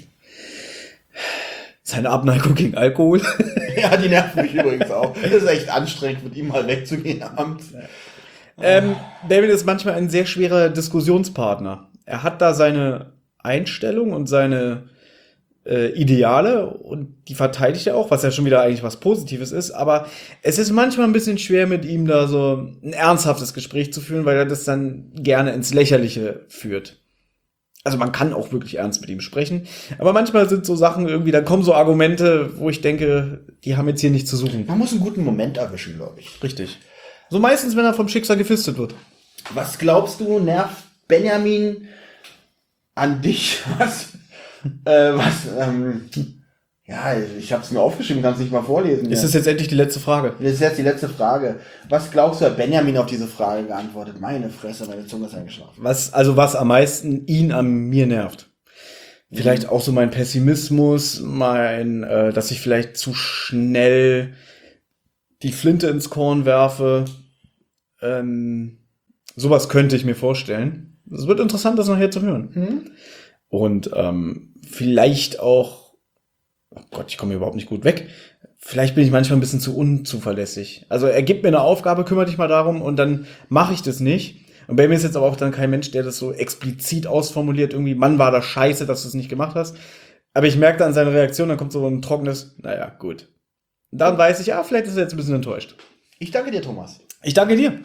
Seine Abneigung gegen Alkohol. Ja, die nervt mich übrigens auch. Das ist echt anstrengend, mit ihm mal wegzugehen abends. Ähm, Benjamin ist manchmal ein sehr schwerer Diskussionspartner. Er hat da seine Einstellung und seine äh, Ideale und die verteidigt er auch, was ja schon wieder eigentlich was Positives ist, aber es ist manchmal ein bisschen schwer mit ihm da so ein ernsthaftes Gespräch zu führen, weil er das dann gerne ins Lächerliche führt. Also man kann auch wirklich ernst mit ihm sprechen, aber manchmal sind so Sachen irgendwie, dann kommen so Argumente, wo ich denke, die haben jetzt hier nichts zu suchen. Man muss einen guten Moment erwischen, glaube ich. Richtig. So meistens, wenn er vom Schicksal gefistet wird. Was glaubst du, nervt Benjamin an dich? Was? äh, was? Ähm, ja, ich habe es mir aufgeschrieben, kann es nicht mal vorlesen. Ist ja. das jetzt endlich die letzte Frage? Das ist jetzt die letzte Frage. Was glaubst du, hat Benjamin auf diese Frage geantwortet? Meine Fresse, meine Zunge ist eingeschlafen. Was, also was am meisten ihn an mir nervt. Vielleicht Mhm. auch so mein Pessimismus, mein, äh, dass ich vielleicht zu schnell die Flinte ins Korn werfe. Ähm, sowas könnte ich mir vorstellen. Es wird interessant, das nachher zu hören. Mhm. Und ähm, vielleicht auch, oh Gott, ich komme hier überhaupt nicht gut weg. Vielleicht bin ich manchmal ein bisschen zu unzuverlässig. Also er gibt mir eine Aufgabe, kümmere dich mal darum und dann mache ich das nicht. Und bei mir ist jetzt aber auch dann kein Mensch, der das so explizit ausformuliert, irgendwie, Mann, war das scheiße, dass du es nicht gemacht hast. Aber ich merke dann seine Reaktion, dann kommt so ein trockenes, naja, gut. Und dann weiß ich, ja, vielleicht ist er jetzt ein bisschen enttäuscht. Ich danke dir, Thomas. Ich danke dir.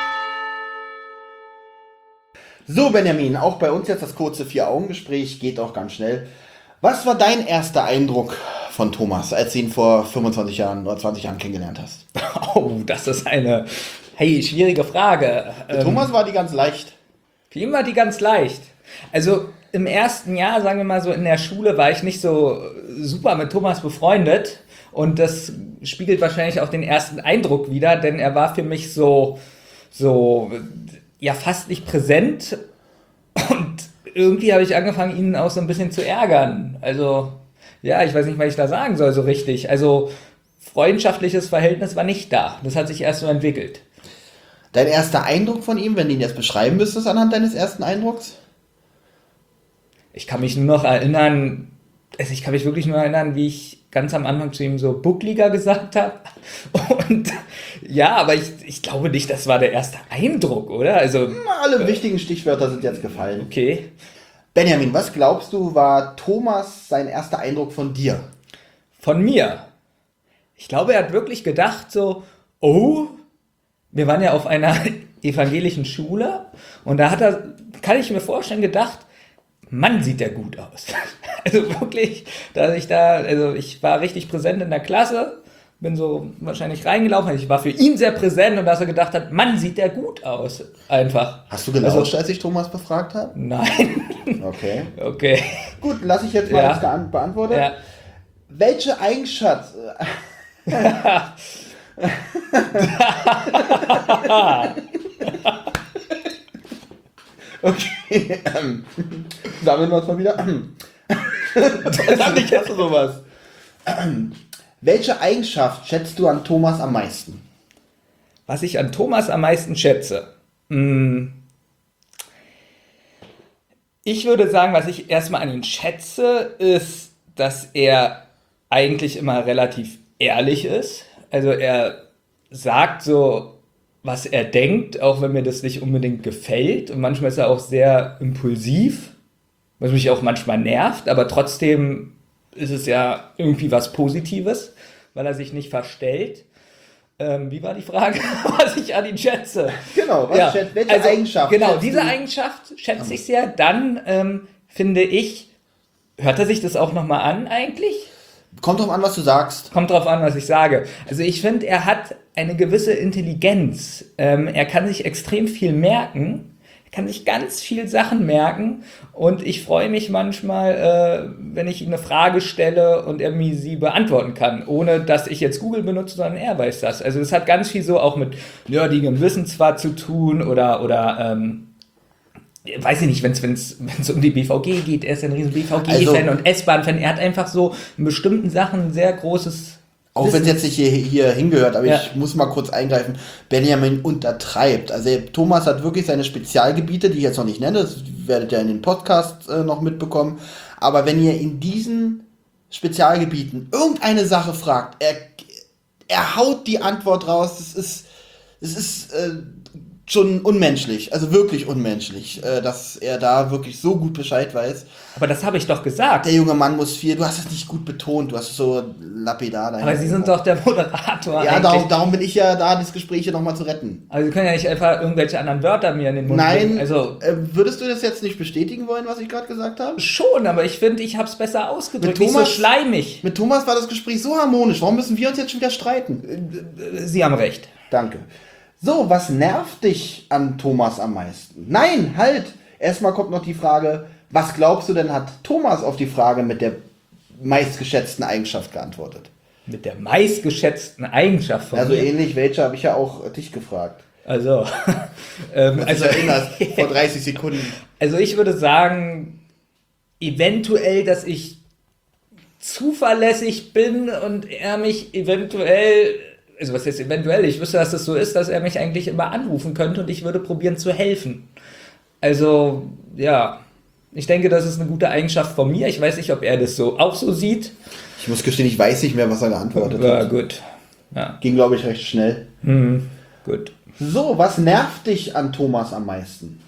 So, Benjamin, auch bei uns jetzt das kurze Vier-Augen-Gespräch, geht auch ganz schnell. Was war dein erster Eindruck von Thomas, als du ihn vor fünfundzwanzig Jahren oder zwanzig Jahren kennengelernt hast? Oh, das ist eine, hey, schwierige Frage. Für Thomas war die ganz leicht. Für ihn war die ganz leicht. Also im ersten Jahr, sagen wir mal so in der Schule, war ich nicht so super mit Thomas befreundet. Und das spiegelt wahrscheinlich auch den ersten Eindruck wider, denn er war für mich so, so, ja, fast nicht präsent. Und irgendwie habe ich angefangen, ihn auch so ein bisschen zu ärgern. Also, ja, ich weiß nicht, was ich da sagen soll so richtig. Also, freundschaftliches Verhältnis war nicht da. Das hat sich erst so entwickelt. Dein erster Eindruck von ihm, wenn du ihn jetzt beschreiben müsstest anhand deines ersten Eindrucks? Ich kann mich nur noch erinnern, also ich kann mich wirklich nur erinnern, wie ich ganz am Anfang zu ihm so buckliger gesagt habe. Und ja, aber ich, ich glaube nicht, das war der erste Eindruck, oder? Also, Alle wichtigen Stichwörter sind jetzt gefallen. okay. Benjamin, was glaubst du, war Thomas sein erster Eindruck von dir? Von mir. Ich glaube, er hat wirklich gedacht so, oh, wir waren ja auf einer evangelischen Schule und da hat er, kann ich mir vorstellen, gedacht, Mann, sieht der gut aus. Also wirklich, dass ich da, also ich war richtig präsent in der Klasse, bin so wahrscheinlich reingelaufen, ich war für ihn sehr präsent und dass er gedacht hat, Mann, sieht der gut aus. Einfach. Hast du gelauscht, Also- als ich Thomas befragt habe? Nein. Okay. Okay. Gut, lasse ich jetzt mal Ja. das gean- beantworten. Ja. Welche Eigenschaft... Okay, ähm, sammeln wir uns mal wieder. Verdammt, ich hasse sowas. Ähm, welche Eigenschaft schätzt du an Thomas am meisten? Was ich an Thomas am meisten schätze? Hm. Ich würde sagen, was ich erstmal an ihm schätze, ist, dass er eigentlich immer relativ ehrlich ist. Also er sagt so, was er denkt, auch wenn mir das nicht unbedingt gefällt. Und manchmal ist er auch sehr impulsiv, was mich auch manchmal nervt, aber trotzdem ist es ja irgendwie was Positives, weil er sich nicht verstellt. Ähm, wie war die Frage, was ich an ihn schätze? Genau, was Ja, schätzt, welche also, Eigenschaft? Genau, schätzt diese du? Eigenschaft schätze ich sehr. Dann ähm, finde ich, hört er sich das auch nochmal an eigentlich? Kommt drauf an, was du sagst. Kommt drauf an, was ich sage. Also ich finde, er hat eine gewisse Intelligenz. Ähm, er kann sich extrem viel merken. Er kann sich ganz viel Sachen merken. Und ich freue mich manchmal, äh, wenn ich ihm eine Frage stelle und er mir sie beantworten kann, ohne dass ich jetzt Google benutze, sondern er weiß das. Also es hat ganz viel so auch mit nerdigem Wissen zwar zu tun oder, oder ähm, weiß ich nicht, wenn es um die B V G geht, er ist ein riesen B V G-Fan Also- und S-Bahn-Fan. Er hat einfach so in bestimmten Sachen ein sehr großes Auch wenn es Wissen. jetzt nicht hier, hier hingehört, aber Ja. ich muss mal kurz eingreifen. Benjamin untertreibt. Also Thomas hat wirklich seine Spezialgebiete, die ich jetzt noch nicht nenne, das werdet ihr in den Podcast äh, noch mitbekommen. Aber wenn ihr in diesen Spezialgebieten irgendeine Sache fragt, er, er haut die Antwort raus. Das ist, das ist äh, schon unmenschlich, also wirklich unmenschlich, äh, dass er da wirklich so gut Bescheid weiß. Aber das habe ich doch gesagt. Der junge Mann muss viel, du hast es nicht gut betont, du hast es so lapidar dahin. Aber Sie sind doch der Moderator Ja, eigentlich. darum, darum bin ich ja da, das Gespräch hier nochmal zu retten. Also Sie können ja nicht einfach irgendwelche anderen Wörter mir in den Mund Nein, bringen. Also äh, würdest du das jetzt nicht bestätigen wollen, was ich gerade gesagt habe? schon, aber ich finde, ich habe es besser ausgedrückt. Mit Nicht so Thomas- schleimig. Mit Thomas war das Gespräch so harmonisch, warum müssen wir uns jetzt schon wieder streiten? Sie haben recht. Danke. So, was nervt dich an Thomas am meisten? Nein, halt! Erstmal kommt noch die Frage, was glaubst du denn, hat Thomas auf die Frage mit der meistgeschätzten Eigenschaft geantwortet? Mit der meistgeschätzten Eigenschaft von Also mir. ähnlich, welche habe ich ja auch dich gefragt. Also, ähm, Also also, erinnerst, vor dreißig Sekunden. also ich würde sagen, eventuell, dass ich zuverlässig bin und er mich eventuell, also was heißt eventuell, ich wüsste, dass das so ist, dass er mich eigentlich immer anrufen könnte und ich würde probieren zu helfen. Also, ja, ich denke, das ist eine gute Eigenschaft von mir. Ich weiß nicht, ob er das so auch so sieht. Ich muss gestehen, ich weiß nicht mehr, was er geantwortet Ja, hat. gut. Ja, Ging, glaube ich, recht schnell. mhm. Gut. So, was nervt dich an Thomas am meisten?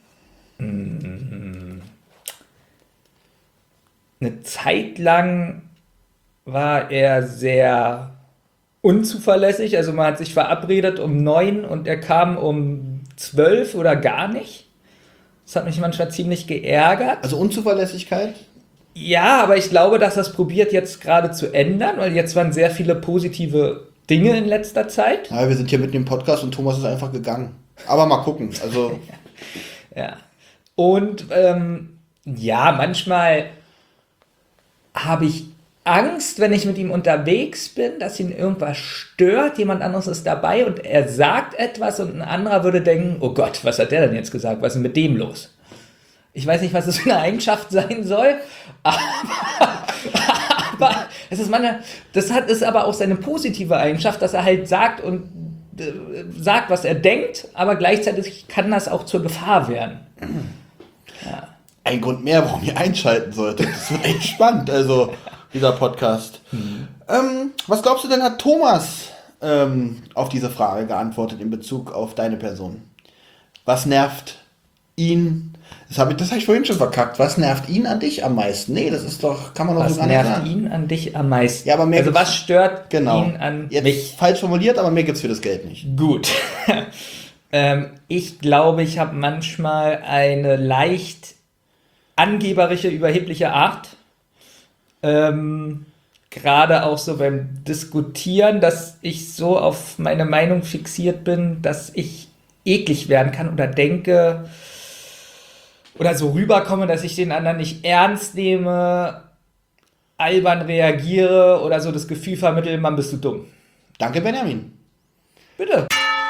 Eine Zeit lang war er sehr unzuverlässig. Also man hat sich verabredet um neun und er kam um zwölf oder gar nicht. Das hat mich manchmal ziemlich geärgert. Also Unzuverlässigkeit? Ja, aber ich glaube, dass das probiert jetzt gerade zu ändern, weil jetzt waren sehr viele positive Dinge in letzter Zeit. Ja, wir sind hier mitten im Podcast und Thomas ist einfach gegangen. Aber mal gucken. Also, Ja. Und ähm, ja, manchmal habe ich Angst, wenn ich mit ihm unterwegs bin, dass ihn irgendwas stört, jemand anderes ist dabei und er sagt etwas und ein anderer würde denken, oh Gott, was hat der denn jetzt gesagt, was ist denn mit dem los? Ich weiß nicht, was das für eine Eigenschaft sein soll, aber, aber es ist meine, das hat, ist aber auch seine positive Eigenschaft, dass er halt sagt und äh, sagt, was er denkt, aber gleichzeitig kann das auch zur Gefahr werden. ein Grund mehr, warum ihr einschalten solltet. Das wird echt spannend, also dieser Podcast. Mhm. Ähm, was glaubst du denn, hat Thomas ähm, auf diese Frage geantwortet in Bezug auf deine Person? Was nervt ihn? Das habe ich, das hab ich vorhin schon verkackt. Was nervt ihn an dich am meisten? Nee, das ist doch, kann man doch Was so gar nicht nervt sagen. ihn an dich am meisten? Ja, aber mehr also gibt's- was stört Genau. ihn an Jetzt mich? falsch formuliert, aber mehr gibt's für das Geld nicht. Gut. ähm, ich glaube, ich habe manchmal eine leicht angeberische, überhebliche Art. Ähm, Gerade auch so beim Diskutieren, dass ich so auf meine Meinung fixiert bin, dass ich eklig werden kann oder denke oder so rüberkomme, dass ich den anderen nicht ernst nehme. albern reagiere oder so das Gefühl vermittle, Mann, bist du dumm. Danke, Benjamin. Bitte.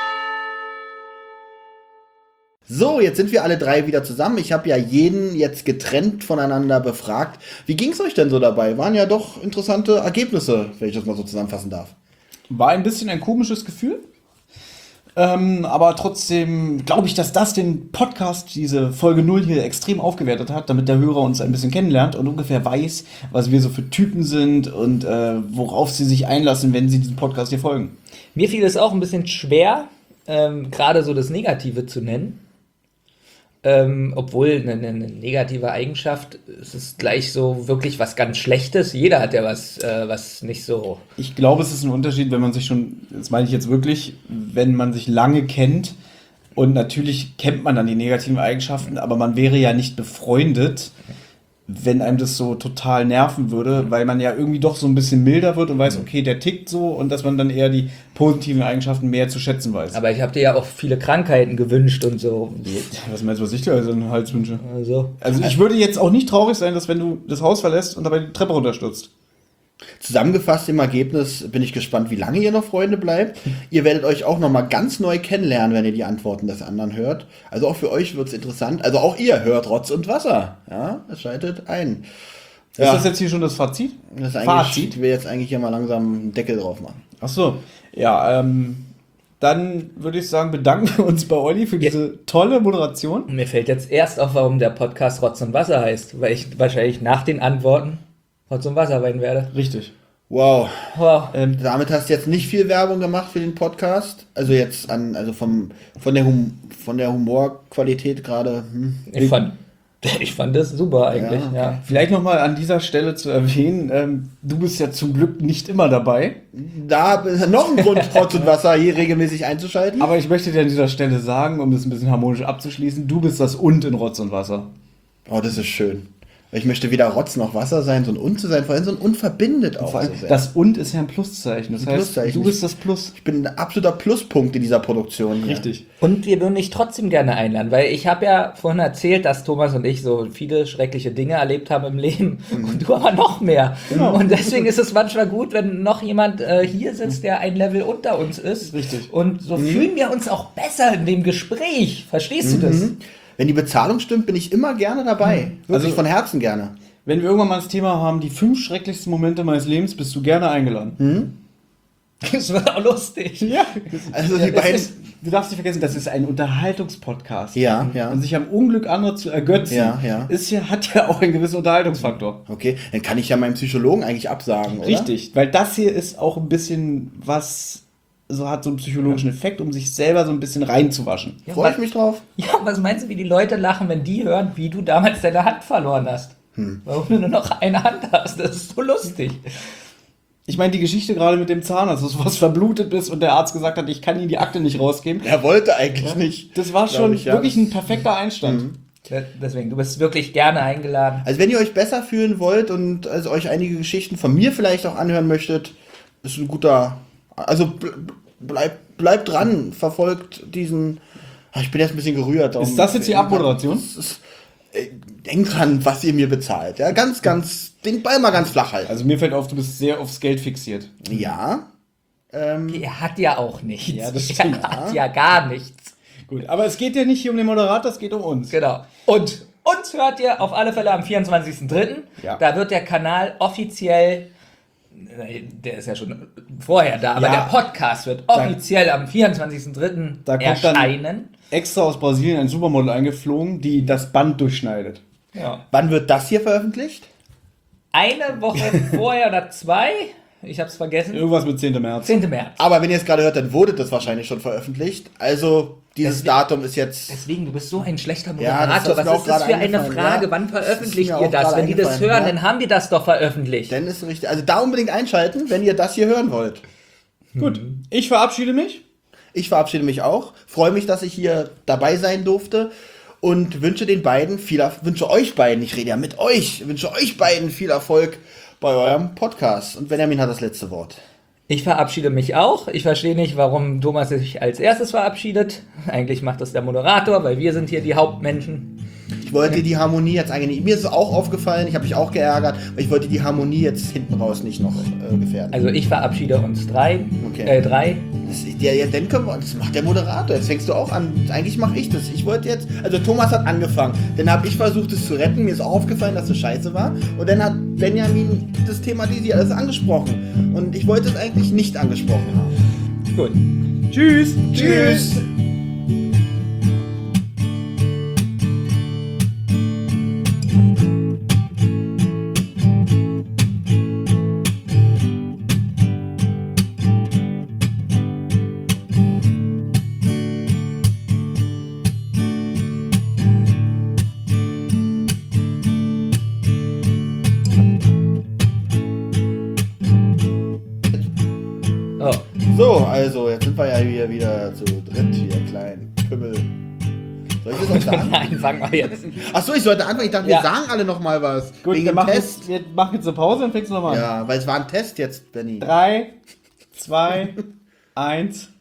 So, jetzt sind wir alle drei wieder zusammen. Ich habe ja jeden jetzt getrennt voneinander befragt. Wie ging es euch denn so dabei? Waren ja doch interessante Ergebnisse, wenn ich das mal so zusammenfassen darf. War ein bisschen ein komisches Gefühl. Ähm, aber trotzdem glaube ich, dass das den Podcast, diese Folge null hier, extrem aufgewertet hat, damit der Hörer uns ein bisschen kennenlernt und ungefähr weiß, was wir so für Typen sind und äh, worauf sie sich einlassen, wenn sie diesem Podcast hier folgen. Mir fiel es auch ein bisschen schwer, ähm, gerade so das Negative zu nennen. Ähm, obwohl eine, eine negative Eigenschaft, es ist gleich so wirklich was ganz Schlechtes. Jeder hat ja was, äh, was nicht so. Ich glaube, es ist ein Unterschied, wenn man sich schon, das meine ich jetzt wirklich, wenn man sich lange kennt und natürlich kennt man dann die negativen Eigenschaften, aber man wäre ja nicht befreundet, wenn einem das so total nerven würde, weil man ja irgendwie doch so ein bisschen milder wird und weiß, okay, der tickt so und dass man dann eher die positiven Eigenschaften mehr zu schätzen weiß. Aber ich habe dir ja auch viele Krankheiten gewünscht und so. Was meinst du, was ich dir also in den Hals wünsche? Also. Also ich würde jetzt auch nicht traurig sein, dass wenn du das Haus verlässt und dabei die Treppe runterstürzt. Zusammengefasst im Ergebnis bin ich gespannt, wie lange ihr noch Freunde bleibt. Ihr werdet euch auch nochmal ganz neu kennenlernen, wenn ihr die Antworten des anderen hört. Also auch für euch wird es interessant. Also auch ihr hört Rotz und Wasser. Ja, es schaltet ein. Ist das jetzt hier schon das Fazit? Das ist eigentlich, Fazit? ich will jetzt eigentlich hier mal langsam einen Deckel drauf machen. Ach so, ja, ähm, dann würde ich sagen, bedanken wir uns bei Olli für diese tolle Moderation. Mir fällt jetzt erst auf, warum der Podcast Rotz und Wasser heißt, weil ich wahrscheinlich nach den Antworten Rotz und Wasser weinen werde. Richtig. Wow. Wow. Ähm, damit hast du jetzt nicht viel Werbung gemacht für den Podcast. Also jetzt an, also vom, von der, hum, von der Humorqualität gerade. Hm. Ich fand, ich fand das super eigentlich, Ja, okay. ja. Vielleicht nochmal an dieser Stelle zu erwähnen, ähm, du bist ja zum Glück nicht immer dabei, Da ist noch ein Grund, Rotz und Wasser hier regelmäßig einzuschalten. aber ich möchte dir an dieser Stelle sagen, um das ein bisschen harmonisch abzuschließen, du bist das Und in Rotz und Wasser. Oh, das ist schön. Ich möchte weder Rotz noch Wasser sein, so ein Und zu sein, vor allem so ein Und verbindet auch Vor allem, so sehr. das Und ist ja ein Pluszeichen, das Ein heißt, Pluszeichen. du bist das Plus. Ich bin ein absoluter Pluspunkt in dieser Produktion. hier. Richtig. Und wir würden dich trotzdem gerne einladen, weil ich habe ja vorhin erzählt, dass Thomas und ich so viele schreckliche Dinge erlebt haben im Leben und du aber noch mehr. Genau. Und deswegen ist es manchmal gut, wenn noch jemand äh, hier sitzt, der ein Level unter uns ist. Richtig. Und so fühlen wir uns auch besser in dem Gespräch. Verstehst du das? Wenn die Bezahlung stimmt, bin ich immer gerne dabei. Wirklich Also- von Herzen gerne. Wenn wir irgendwann mal das Thema haben, die fünf schrecklichsten Momente meines Lebens, bist du gerne eingeladen. Das wird auch lustig. Ja. Also die Es beiden. ist, du darfst nicht vergessen, das ist ein Unterhaltungspodcast. Ja, ja. Und sich am Unglück anderer zu ergötzen, Ja, ja. Ist ja, hat ja auch einen gewissen Unterhaltungsfaktor. Okay, dann kann ich ja meinem Psychologen eigentlich absagen, oder? Richtig, weil das hier ist auch ein bisschen was, so hat so einen psychologischen Effekt, um sich selber so ein bisschen reinzuwaschen. Ja, Freue ich was- mich drauf. Ja, was meinst du, wie die Leute lachen, wenn die hören, wie du damals deine Hand verloren hast? Warum du nur noch eine Hand hast? Das ist so lustig. Ich meine, die Geschichte gerade mit dem Zahnarzt, dass du was verblutet bist und der Arzt gesagt hat, ich kann Ihnen die Akte nicht rausgeben. Er wollte eigentlich nicht. Das war Glaub schon ich, ja. wirklich ein perfekter Einstand. Deswegen, du bist wirklich gerne eingeladen. Also wenn ihr euch besser fühlen wollt und also euch einige Geschichten von mir vielleicht auch anhören möchtet, ist ein guter. Also ble- bleibt bleibt dran, verfolgt diesen. Ah, Ich bin jetzt ein bisschen gerührt. darum- Ist das jetzt die Abmoderation? Das ist- äh, Denkt dran, was ihr mir bezahlt. Ja, ganz, ganz, den Ball mal ganz flach halten. Also mir fällt auf, du bist sehr aufs Geld fixiert. Ja. Ähm, Er hat ja auch nichts. Ja, das stimmt. Er hat ja gar nichts. Gut, aber es geht ja nicht hier um den Moderator, es geht um uns. Genau. Und uns hört ihr auf alle Fälle am vierundzwanzigsten dritten Ja. Da wird der Kanal offiziell, der ist ja schon vorher da, aber Ja. der Podcast wird offiziell am vierundzwanzigsten dritten Da kommt dann- erscheinen. Extra aus Brasilien ein Supermodel eingeflogen, die das Band durchschneidet. Ja. wann wird das hier veröffentlicht? Eine Woche vorher oder zwei, ich hab's vergessen, Irgendwas mit zehnten März. zehnten März. Aber wenn ihr es gerade hört, dann wurde das wahrscheinlich schon veröffentlicht. Also dieses Deswegen- Datum ist jetzt. Deswegen, du bist so ein schlechter Ja, das Moderator. ist mir Was auch ist das gerade für eine eingefallen, Frage? ja. Wann Das veröffentlicht ist mir ihr auch das? gerade Wenn die das eingefallen, hören, ja. dann haben die das doch veröffentlicht. Dann ist richtig. Also da unbedingt einschalten, wenn ihr das hier hören wollt. Gut, ich verabschiede mich. Ich verabschiede mich auch. Freue mich, dass ich hier dabei sein durfte. Und wünsche den beiden viel Erf- wünsche euch beiden, ich rede ja mit euch, wünsche euch beiden viel Erfolg bei eurem Podcast. Und Benjamin hat das letzte Wort. Ich verabschiede mich auch. Ich verstehe nicht, warum Thomas sich als erstes verabschiedet. Eigentlich macht das der Moderator, weil wir sind hier die Hauptmenschen. Ich wollte die Harmonie jetzt eigentlich nicht. Mir ist es auch aufgefallen, ich habe mich auch geärgert, weil ich wollte die Harmonie jetzt hinten raus nicht noch äh, gefährden. Also ich verabschiede uns drei. Okay. Äh, drei. Das, ja, ja, dann können wir, das macht der Moderator. Jetzt fängst du auch an. Eigentlich mache ich das. Ich wollte jetzt, also Thomas hat angefangen. Dann habe ich versucht, es zu retten. Mir ist auch aufgefallen, dass es scheiße war. Und dann hat Benjamin das thematisiert, alles angesprochen. Und ich wollte es eigentlich nicht angesprochen haben. Gut. Tschüss. Tschüss. Oh. So, also, jetzt sind wir ja hier wieder zu dritt, hier, klein, Kümmel. Soll ich das auch sagen? Nein, fangen wir jetzt. Achso, ich sollte anfangen. Ich dachte, Ja. wir sagen alle noch mal was. Gut, wegen wir dem machen, Test. jetzt, wir machen jetzt eine Pause und fängst du nochmal an. Ja, weil es war ein Test jetzt, Benny. Drei, zwei, eins.